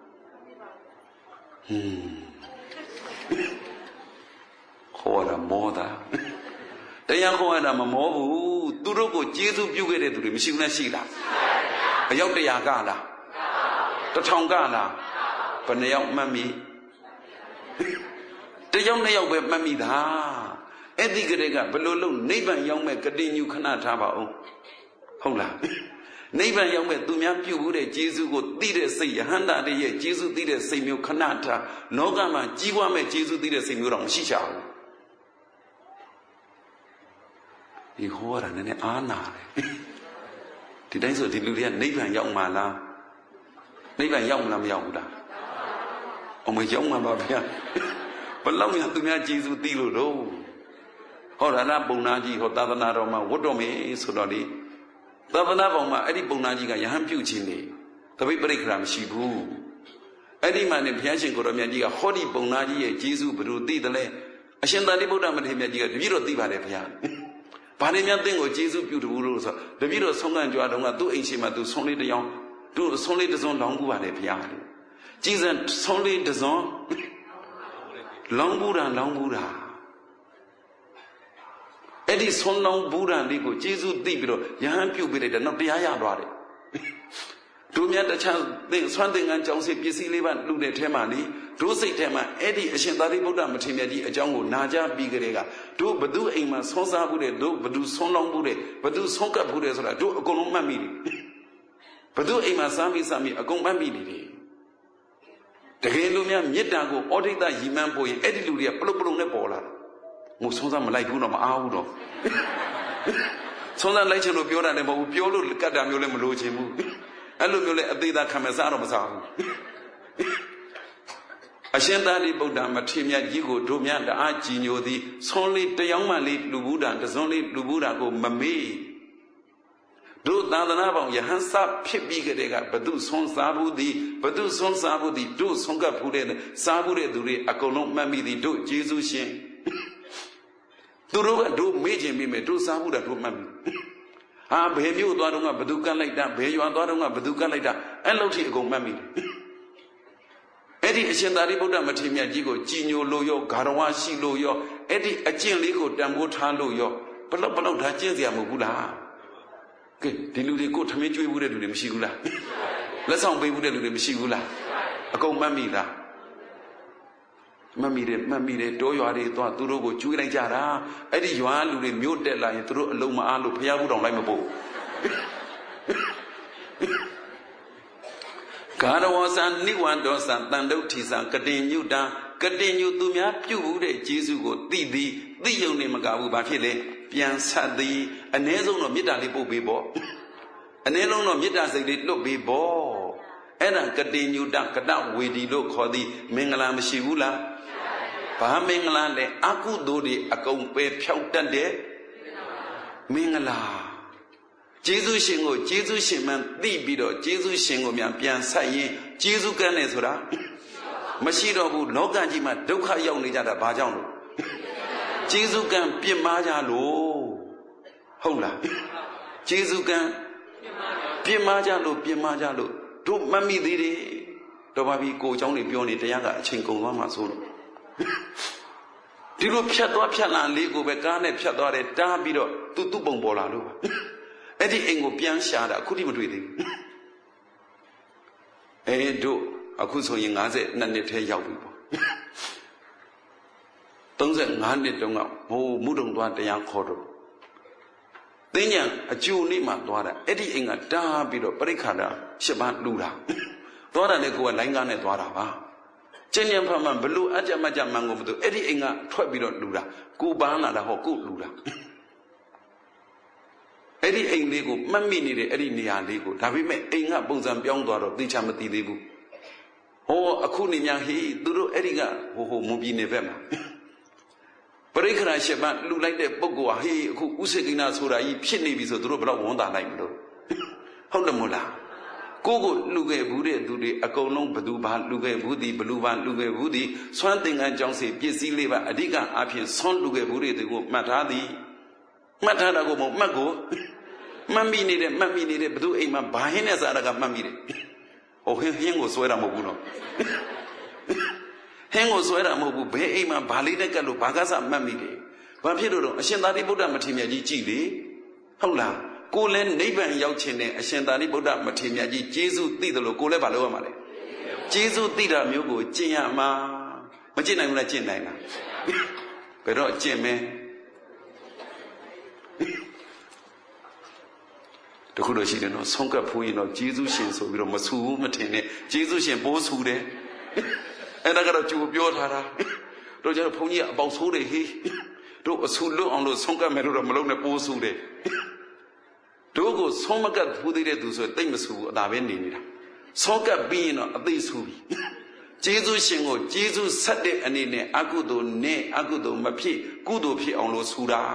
ခေါ်ရမောတာတရားခေါ်ရတာမမောဘူးသူတို့ကိုကျေးဇူးပြုခဲ့တဲ့သူတွေမရှိဘူးနဲ့ရှိလားအယောက်100ကလား1000ကလားဘယ်နှယောက်မှတ်မိတယောက်2ယောက်ပဲမှတ်မိတာအဲ့ဒီကလေးကဘယ်လိုလုပ်နိဗ္ဗာန်ရောက်မဲ့ကတိညုခဏထားပါအောင်ဟုတ်လားနိဗ္ဗာန်ရောက်မဲ့သူများပြုဘူးတဲ့ကျေးဇူးကိုသိတဲ့စိတ်ယဟန္တာတွေရဲ့ကျေးဇူးသိတဲ့စိတ်မျိုးခဏထားလောကမှာကြီးပွားမဲ့ကျေးဇူးသိတဲ့စိတ်မျိုးတော့မရှိချဘူးဒီဟောရတာနည်းနည်းအားနာတယ်ဒီတိုင်းဆိုဒီလူတွေကနိဗ္ဗာန်ရောက်မှာလားနိဗ္ဗာန်ရောက်မလားမရောက်ဘူးလားအမရောက်မှာပါဗျာဘလောက်များသူများကျေးဇူးသိလို့တော့ဟောရဏပုံနာကြီးဟောသာသနာတော်မှာဝတ်တော်မေဆိုတော့လေသာသနာ့ဘောင်မှာအဲ့ဒီပုံနာကြီးကယဟန်ပြုတ်ခြင်းနေတပိတ်ပရိက္ခရာမရှိဘူးအဲ့ဒီမှာနေဘုရားရှင်ကိုရောမြတ်ကြီးကဟောဒီပုံနာကြီးရဲ့ကျေးဇူးဘယ်လိုသိတယ်လဲအရှင်သာရိပုတ္တမထေရမြတ်ကြီးကတပည့်တော်သိပါတယ်ဘုရားဘာနဲ့များသင်ကိုကျေးဇူးပြုတဘူးလို့ဆိုတပည့်တော်ဆုံးခံကြွားတော့ကသူ့အိမ်ရှိမှသူဆုံးလေးတစ်ယောက်သူ့ဆုံးလေးတစ်စုံလောင်းဘူးပါတယ်ဘုရားကြည်စံဆုံးလေးတစ်စုံလောင်းဘူးတာအဲ့ဒီဆုံးလောင်းဘူးတာလေးကိုကျေးဇူးသိပြီးတော့ယဟန်ပြုတ်ပြီးတဲ့နောက်တရားရသွားတယ်တို့မြတ်တခြားဆွမ်းသင်္ကန်းကြောင့်စိပစ္စည်းလေးပါလူတဲ့ထဲမှာလေတို့စိတ်ထဲမှာအဲ့ဒီအရှင်သာရိပုတ္တမထေရမြတ်ကြီးအကြောင်းကိုနာကြားပြီးကြတဲ့ကတို့ဘသူအိမ်မှာဆွမ်းစားဘူးတဲ့တို့ဘသူဆွမ်းလောင်းဘူးတဲ့ဘသူဆုံးကပ်ဘူးတဲ့ဆိုတာတို့အကုန်လုံးမှတ်မိတယ်ဘသူအိမ်မှာစားမိအကုန်မှတ်မိနေတယ်တကယ်လို့များမေတ္တာကိုဩဒိတရည်မှန်းဖို့ရင်အဲ့ဒီလူတွေကပလုတ်ပလုတ်နဲ့ပေါ်လာတယ်မို့ဆုံးစားမလိုက်ဘူးတော့မအားဘူးတော့ဆုံးစားလိုက်ချင်လို့ပြောတာလည်းမဟုတ်ဘူးပြောလို့ကတ်တာမျိုးလည်းမလိုချင်ဘူးအဲ့လိုမျိုးလည်းအသေးသားခံမစားတော့မစားဘူးအရှင်သာရိပုတ္တမထေရမြတ်ကြီးကိုတို့များတအားကြည်ညိုသည်ဆုံးလေးတယောက်မှလေးလူဘူးတာတစုံလေးလူဘူးတာကိုမမေ့တို့သာသနာ့ဘောင်ယဟန်စဖြစ်ပြီးကြတဲ့ကဘသူဆုံးစားဘူးသည်ဘသူဆုံးစားဘူးသည်တို့ဆုံးကပ်ဘူးတဲ့စားဘူးတဲ့သူတွေအကုန်လုံးမှတ်မိသည်တို့ကျေးဇူးရှင်သူတို့ကတို့မေ့ခြင်းမိမယ်တို့စားဘူးတာတို့မှတ်မိဟာဘယ်မျိုးသွားတော့ကဘသူကတ်လိုက်တာဘယ်ရွာသွားတော့ကဘသူကတ်လိုက်တာအဲ့လောက်ထိအကုန်မှတ်မိတယ်အဲ့ဒီအရှင်သာရိပုတ္တမထေရမြတ်ကြီးကိုကြည်ညိုလို့ရောဂါရဝရှိလို့ရောအဲ့ဒီအကျင့်လေးကိုတန်ဖိုးထားလို့ရောဘလောက်ဒါကျင့်စရာမဟုတ်ဘူးလားကဲဒီလူတွေကိုထမင်းကျွေးဘူးတဲ့လူတွေမရှိဘူးလားလက်ဆောင်ပေးဘူးတဲ့လူတွေမရှိဘူးလားအကုန်မှတ်မိလားမှတ်မိတယ်တောရွာတွေသွားသူတို့ကိုကျွေးလိုက်ကြတာအဲ့ဒီရွာလူတွေမြို့တက်လာရင်သူတို့အလုံးမအားလို့ဘုရားဘူးတောင်လိုက်မပို့ကာရဝဆံနိဝန္ဒောဆံတန်တုဋ္ဌိဆံကတိညုတာကတိညုသူများပြုဘူးတဲ့ကျေးဇူးကိုသိသည်သိယုံနေမကဘူးဘာဖြစ်လဲပြန်ဆက်သည်အ ਨੇ ဆုံးတော့မေတ္တာလေးပို့ပေးပေါ့အ ਨੇ လုံးတော့မေတ္တာစိတ်လေးလွတ်ပေးပေါ့အဲ့ဒါကတိညုတကတဝေဒီလို့ခေါ်သည်မင်္ဂလာမရှိဘူးလားဘာမင်္ဂလာလဲအကုသိုလ်တွေအကုန်ပဲဖြောက်တတ်တဲ့မင်္ဂလာကျေးဇူးရှင်ကိုကျေးဇူးရှင်မှန်သိပြီးတော့ကျေးဇူးရှင်ကိုများပြန်ဆက်ရင်ကျေးဇူးကမ်းတယ်ဆိုတာမရှိတော့ဘူးလောကကြီးမှာဒုက္ခရောက်နေကြတာဘာကြောင့်လို့ကျေးဇူးကံပြစ်မှားကြလို့ဟုတ်လားကျေးဇူးကံပြစ်မှားကြလို့တို့မမိသေးတယ်တော့ဘာပြီးကိုเจ้าတွေပြောနေတရားကအချိန်ကုန်သွားမှာဆိုလို့ဒီလိုဖြတ်သွားဖြတ်လာလေးကိုပဲကားနဲ့ဖြတ်သွားတယ်တားပြီးတော့သူ့ပုံပေါ်လာလို့ပါအဲ့ဒီအိမ်ကိုပြန်ရှာတာအခုထိမတွေ့သေးဘူးတို့အခုဆိုရင်52နှစ်ထဲရောက်ပြီပေါ့35နှစ်တုန်းကမုဒုံသွားတရားခေါ်တော့သင်ညာအကျိုးနေ့မှသွားတာအဲ့ဒီအိမ်ကတားပြီးတော့ပရိက္ခာ7ပါးလူတာသွားတာလေကိုကလိုင်းကားနဲ့သွားတာပါကျင့်ဉဏ်ဖတ်မှဘလို့အကြမကြမှန်ကိုမသိအဲ့ဒီအိမ်ကထွက်ပြီးတော့လူတာကိုပန်းလာတာဟောကိုလူတာအဲ့ဒီအိမ်လေးကိုမှတ်မိနေတဲ့အဲ့ဒီနေရာလေးကိုဒါပေမဲ့အိမ်ကပုံစံပြောင်းသွားတော့သိချမသိသေးဘူးဟောအခုနေများဟေးသူတို့အဲ့ဒီကမွန်ပြည်နယ်ဘက်မှာပရိက္ခရာ7ပါးလူလိုက်တဲ့ပုဂ္ဂိုလ်ဟာဟေးအခုဥစ္စေကိနာဆိုတာကြီးဖြစ်နေပြီဆိုသူတို့ဘယ်တော့ဝန်တာလိုက်မလို့ဟုတ်တယ်မို့လားကိုလူခဲ့ဘူးတဲ့သူတွေအကုန်လုံးဘသူဘာလူခဲ့ဘူးသည်ဘလူဘာလူခဲ့ဘူးသည်ဆွမ်းသင်္ကန်းကြောင့်စီပစ္စည်းလေးပါအဓိကအဖြစ်ဆွမ်းလူခဲ့ဘူးတဲ့သူကိုမှတ်ထားသည်မှတ်ထားတာကိုမဟုတ်မှတ်ကိုမှတ်မိနေတဲ့ဘသူအိမ်မှာဘာဟင်းနဲ့စားတာကမှတ်မိတယ်ဟိုဟင်းကိုဆွဲတာမဟုတ်ဘူးနော်ဟင်းကိုဆွဲတာမဟုတ်ဘူးဘယ်အိမ်မှာဘာလေးတက်ကလို့ဘာကစားမှတ်မိတယ်ဘာဖြစ်လို့တော့အရှင်သာရိပုတ္တမထေရမြတ်ကြီးကြည်လေဟုတ်လားကိုလည်းနိဗ္ဗာန်ရောက်ခြင်းနဲ့အရှင်သာရိပုတ္တမထေရမြတ်ကြီးကျေးဇူးသိတယ်လို့ကိုလည်းဘာလုပ်ရမှာလဲကျေးဇူးသိတာမျိုးကိုကျင့်ရမှာမကျင့်နိုင်ဘူးလားကျင့်နိုင်လားဘယ်တော့ကျင့်မဲဒတခုတော့ရှိတယ်နော်ဆုံးကပ်ဖိုးရင်တော့ဂျေဇုရှင်ဆိုပြီးတော့မဆူဘူးမထင်နဲ့ဂျေဇုရှင်ပိုးဆူတယ်အဲ့ဒါကတော့ကြိုပြောထားတာတို့ကျတော့ဘုန်းကြီးကအပေါက်ဆိုးတယ်ဟေးတို့အဆူလွတ်အောင်လို့ဆုံးကပ်မယ်လို့တော့မလုပ်နဲ့ပိုးဆူတယ်တို့ကိုဆုံးမကပ်ဖိုးသေးတဲ့သူဆိုတိတ်မဆူဘူးအသာပဲနေနေတာဆုံးကပ်ပြီးရင်တော့အသိဆူပြီဂျေဇုရှင်ကိုဂျေဇုဆက်တဲ့အနေနဲ့အကုသိုလ်နဲ့အကုသိုလ်မဖြစ်ကုသိုလ်ဖြစ်အောင်လို့ဆူတာ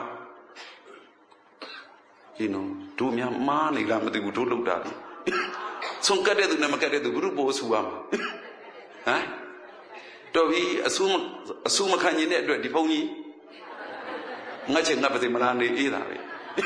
ဒီနော်တို့များမားနေလားမသိဘူးတို့လောက်တာဆုံးကတ်တဲ့သူနဲ့မကတ်တဲ့သူဘုရုပိုးဆူရမှာဟမ်တော်ပြီအဆူမခံရင်တဲ့အတွက်ဒီဘုန်းကြီးငါချင်ငါပါစေမလားနေအေးတာပဲ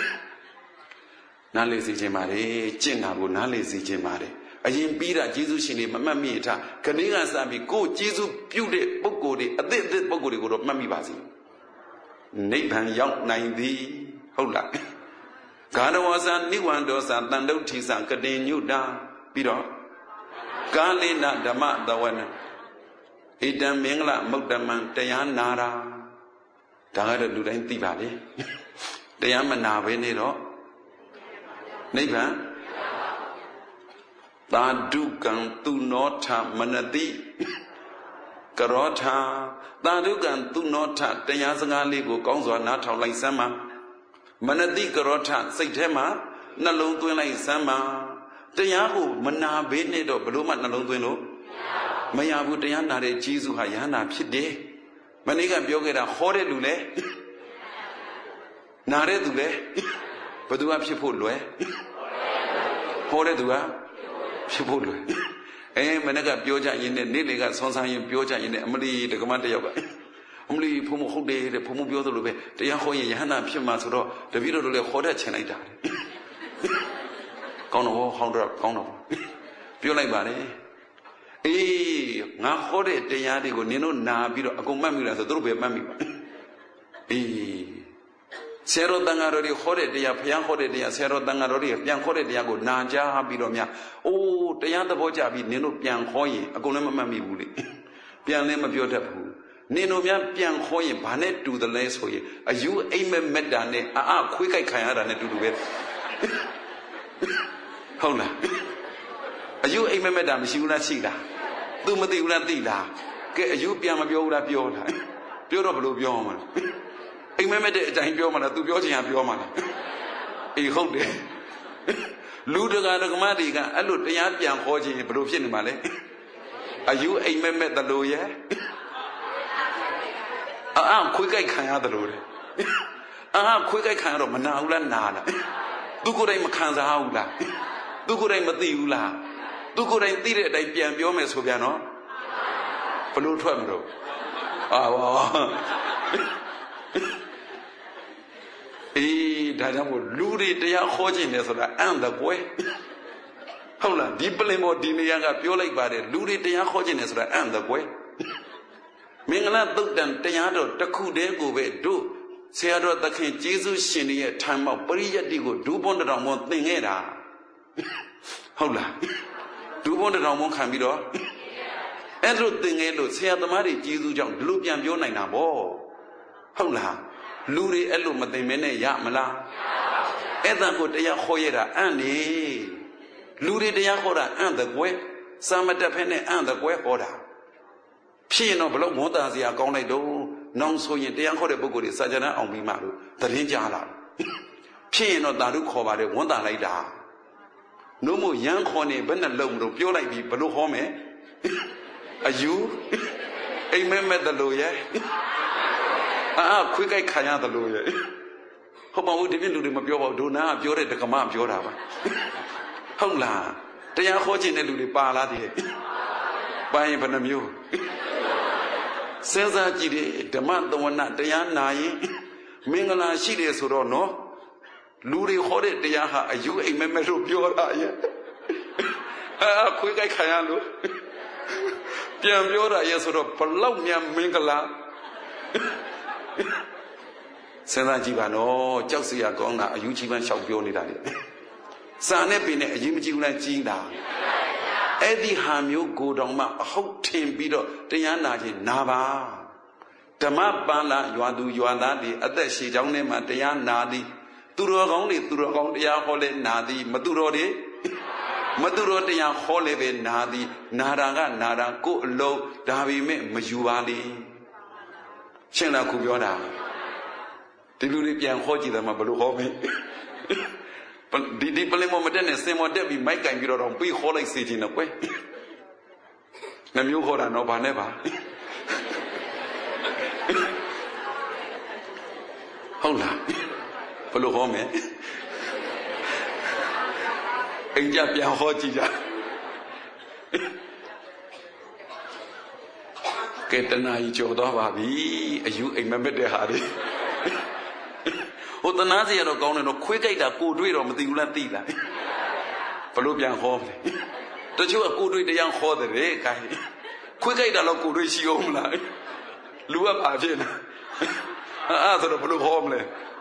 နားလေစီခြင်းပါလေကျင့်တာကိုနားလေစီခြင်းပါလေအရင်ပြီးတာဂျေဇုရှင်တွေမမှတ်မိထားခဏကစပြီးကိုဂျေဇုပြုတဲ့ပုဂ္ဂိုလ်တွေအသစ်ပုဂ္ဂိုလ်တွေကိုတော့မှတ်မိပါစေနိဗ္ဗာန်ရောက်နိုင်သည်ဟုတ်လားဂါရဝဇာနိဝန္ဒောဇာတန်တုဋ္ဌိဇာကတိညုတာပြီးတော့ကာလိနဓမ္မသဝနဣတံမင်္ဂလမုဒ္ဓမံတရားနာတာဒါကတော့လူတိုင်းသိပါလေတရားမနာဘဲနေတော့နိဗ္ဗာန်သာဓုကံသူနောထမနတိကရောထသာဓုကံသူနောထတရားစကားလေးကိုကောင်းစွာနားထောင်လိုက်စမ်းပါမနတိကရောထစိတ်ထဲမှာနှလုံးသွင်းလိုက်စမ်းပါတရားကိုမနာဘဲနဲ့တော့ဘလို့မှနှလုံးသွင်းလို့မရဘူးတရားနာတဲ့ဂျေဇုဟာယန္တာဖြစ်တယ်မနေ့ကပြောခဲ့တာဟောတဲ့လူလဲနာတဲ့သူလဲဘယ်သူကဖြစ်ဖို့လွယ်ဟောတဲ့သူကဖြစ်ဖို့လွယ်မနေ့ကပြောကြရင်နဲ့နေ့လေကဆွမ်းဆန်းရင်ပြောကြရင်နဲ့အမလီဒကမတယောက်ကအမလီဘုံမဟုတ်တယ်တဲ့ဘုံမပြောသလိုပဲတရားဟောရင်ယဟန္တာဖြစ်မှာဆိုတော့တပည့်တော်တို့လည်းခေါ်တတ်ချင်လိုက်တာကောင်းတော့ဟောင်းတော့ကောင်းတော့ပြောလိုက်ပါလေငါဟောတဲ့တရားတွေကိုနင်တို့နာပြီးတော့အကုန်မှတ်မိလားဆိုသူတို့ပဲမှတ်မိပါဆရာတော်တန်ဃာတော်တွေဟောတဲ့တရားဘုရားဟောတဲ့တရားဆရာတော်တန်ဃာတော်တွေပြန်ဟောတဲ့တရားကိုနာကြားပြီးတော့များတရားသဘောကျပြီးနင်တို့ပြန်ဟောရင်အကုန်လည်းမမှတ်မိဘူးလေပြန်လည်းမပြောတတ်ဘူးနင်တို့များပြန်ဟောရင်ဘာနဲ့တူတယ်လဲဆိုရင်အယူအိမ်မက်မက်တာနဲ့ခွေးကြိုက်ခံရတာနဲ့တူတူပဲဟုတ်လားအယူအိမ်မက်မက်တာမရှိဘူးလားရှိလားသူမသိဘူးလားသိလားကဲအယူပြန်မပြောဘူးလားပြောလားပြောတော့ဘယ်လိုပြောမှာအိမ်မက်မက်တဲ့အတိုင်းပြောမှာလားသူပြောချင်ရပြောမှာလားဟုတ်တယ်လူတကာဒကမတွေကအဲ့လိုတရားပြန်ဟောခြင်းဘယ်လိုဖြစ်နေမှာလဲအယူအိမ်မက်မက်တလို့ရဲ့ခွေးကြိုက်ခံရတယ်လို့တဲ့ခွေးကြိုက်ခံရတော့မနာဘူးလားနာလားသူကိုယ်တိုင်မခံစားဘူးလားသူကိုယ်တိုင်မသိဘူးလားသူကိုယ်တိုင်သိတဲ့အတိုင်းပြန်ပြောမယ်ဆိုပြန်တော့ဘလို့ထွက်မလို့ဒါကြောင့်မို့လူတွေတရားဟောခြင်းလဲဆိုတာအံ့တကွယ်ဟုတ်လားဒီပလင်ပေါ်ဒီနေရာကပြောလိုက်ပါတယ်လူတွေတရားဟောခြင်းလဲဆိုတာအံ့တကွယ်မင်္ဂလာသုတ်တန်တရားတော်တစ်ခုတည်းကိုပဲတို့ဆရာတော်သခင်ကျေးဇူးရှင်ရဲ့ထံမောက်ပရိယတ္တိကိုဒူးပွန်းတောင်မွန်သင်ခဲ့တာဟုတ်လားဒူးပွန်းတောင်မွန်ခံပြီးတော့အဲ့လိုသင်ခဲ့လို့ဆရာသမားတွေကျေးဇူးကြောင့်ဒီလိုပြန်ပြောနိုင်တာဗောဟုတ်လားလူတွေအဲ့လိုမသိမနဲ့ရမလားအဲ့ဒါကိုတရားဟောရတာအံ့နေလူတွေတရားဟောတာအံ့တဲ့ကွယ်စာမတက်ဖက်နဲ့အံ့တဲ့ကွယ်ဟောတာဖြစ်ရင်တော့ဘလို့မောတာစရာကောင်းလိုက်တော့နောင်ဆိုရင်တရားခေါ်တဲ့ပုဂ္ဂိုလ်တွေစာကြမ်းအောင်ပြီးမှလို့သတင်းကြားလာဖြစ်ရင်တော့သာဓုခေါ်ပါတယ်ဝန်တာလိုက်တာနို့မို့ရန်ခေါ်နေဘယ်နဲ့လုံလို့ပြောလိုက်ပြီးဘလို့ဟောမယ်အယူအိမ်မက်မက်တလို့ရဲ့ခွေးကြိုက်ခံရတယ်လို့ရဲ့ဟုတ်ပါဘူးဒီပြည့်လူတွေမပြောပါဘူးဒုနာကပြောတဲ့ဒကမပြောတာပါဟုတ်လားတရားခေါ်ခြင်းတဲ့လူတွေပါလားဒီပါရင်ဘယ်နှမျိုးစဉ်းစားကြည့်တယ်ဓမ္မသဝနတရားနာရင်မင်္ဂလာရှိတယ်ဆိုတော့နော်လူတွေဟောတဲ့တရားဟာအယူအိမ်မက်မက်လို့ပြောတာရဲ့ခွေးကြိုက်ခံရလို့ပြန်ပြောတာရဲ့ဆိုတော့ဘလောက်များမင်္ဂလာစဉ်းစားကြည့်ပါနော်ကြောက်စရာကောင်းတာအယူကြီးပန်းလျှောက်ပြောနေတာလေစာနဲ့ပင်နဲ့အရင်မကြည့်ဘူးလားကြီးတာအဲ့ဒီဟာမျိုးကိုတောင်မှအဟုတ်ထင်ပြီးတော့တရားနာခြင်းနာပါဓမ္မပန်းလာရွာသူရွာသားတွေအသက်ရှည်ကြောင်းထဲမှာတရားနာသည် Turogong de Turogong ya hole nadi Maturo de Maturo de ya hole be nadi Naraga Nara ko low Davi me Majuali Shena Kubioda Tiluripian Hoji the Mabalu Home Di Palimomadan and Samo Debbie Mike and you don't be holy city in a way. Namu Hora no Baneva. Hola, follow home, eh? And Japia Hojija Get an eye, Jodavi, you remember the Hardy. O the Nazi are gone and a quick aid a good read of the Ulatila. Falupian home. Don't you a good read the young father, eh? Quick aid a local rich home line. Lua Pagina. After the blue homeland.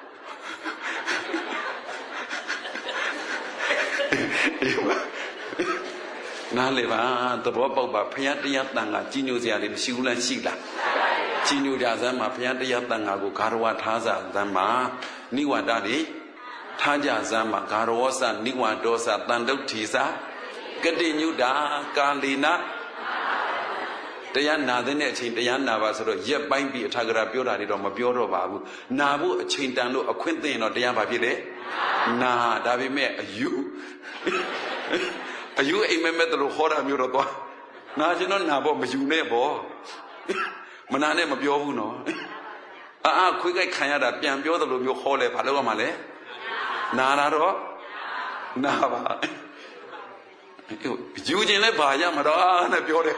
Naleva, the Bobo Piatanga, Ginusia, the Shula Shila. Ginu Jazama, Piatanga, Karwa Taza, Zama, Niwa Dadi, Taja Zama, Karosa, Niwa Dosa, Tando Tisa, Gadinu Da, Kalina. Diana, the net in Diana was yet by be a Tagara Bureau or Mabioro Babu. Nabu, a Chintano, a Quintin or Diaba Vide. Nah, Davi me, you. Are you a member of the Hora Muraba? Now you know Nabo, but you never. Manane Mabiono. Ah, quick I can't that Piambio the Lubio Hole Palomale. Nararo? Nava. Eugene Baya Madonna Biore.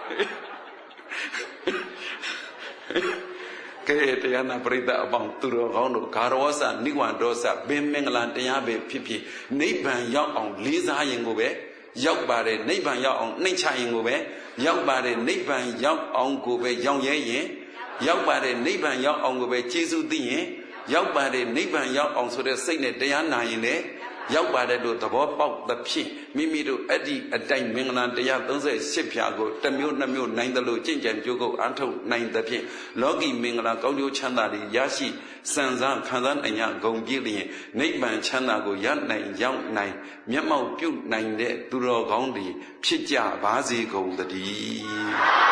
Kayana Brida about Turo, Carosa, Niwandosa, Bimengland, Yabe, Pipi, Neighbor Young on Lisa Yingube, Young Body, Neighbor Young on Nature Yingube, Young Body, Neighbor Young on Gube, Young Ye, Young Body, Neighbor Young on Gube, Jesu Dine, Young Body, Neighbor Young on so the Saint Diana in it. Young body do the bob the pea, Mimi do Eddie a time Mingland, the young those Shipiago, the mule, 9 the low change and Jugo, Anto 9 the pea, Logi Mingla, Godio Chandali, Yashi, Sanzan, Kandan and Yang Gongili, Neighbor Chanago, Yan 9, Young 9, Miamau, Puke 9 de Duro Gondi, Pitja, Bazi, Gold the D.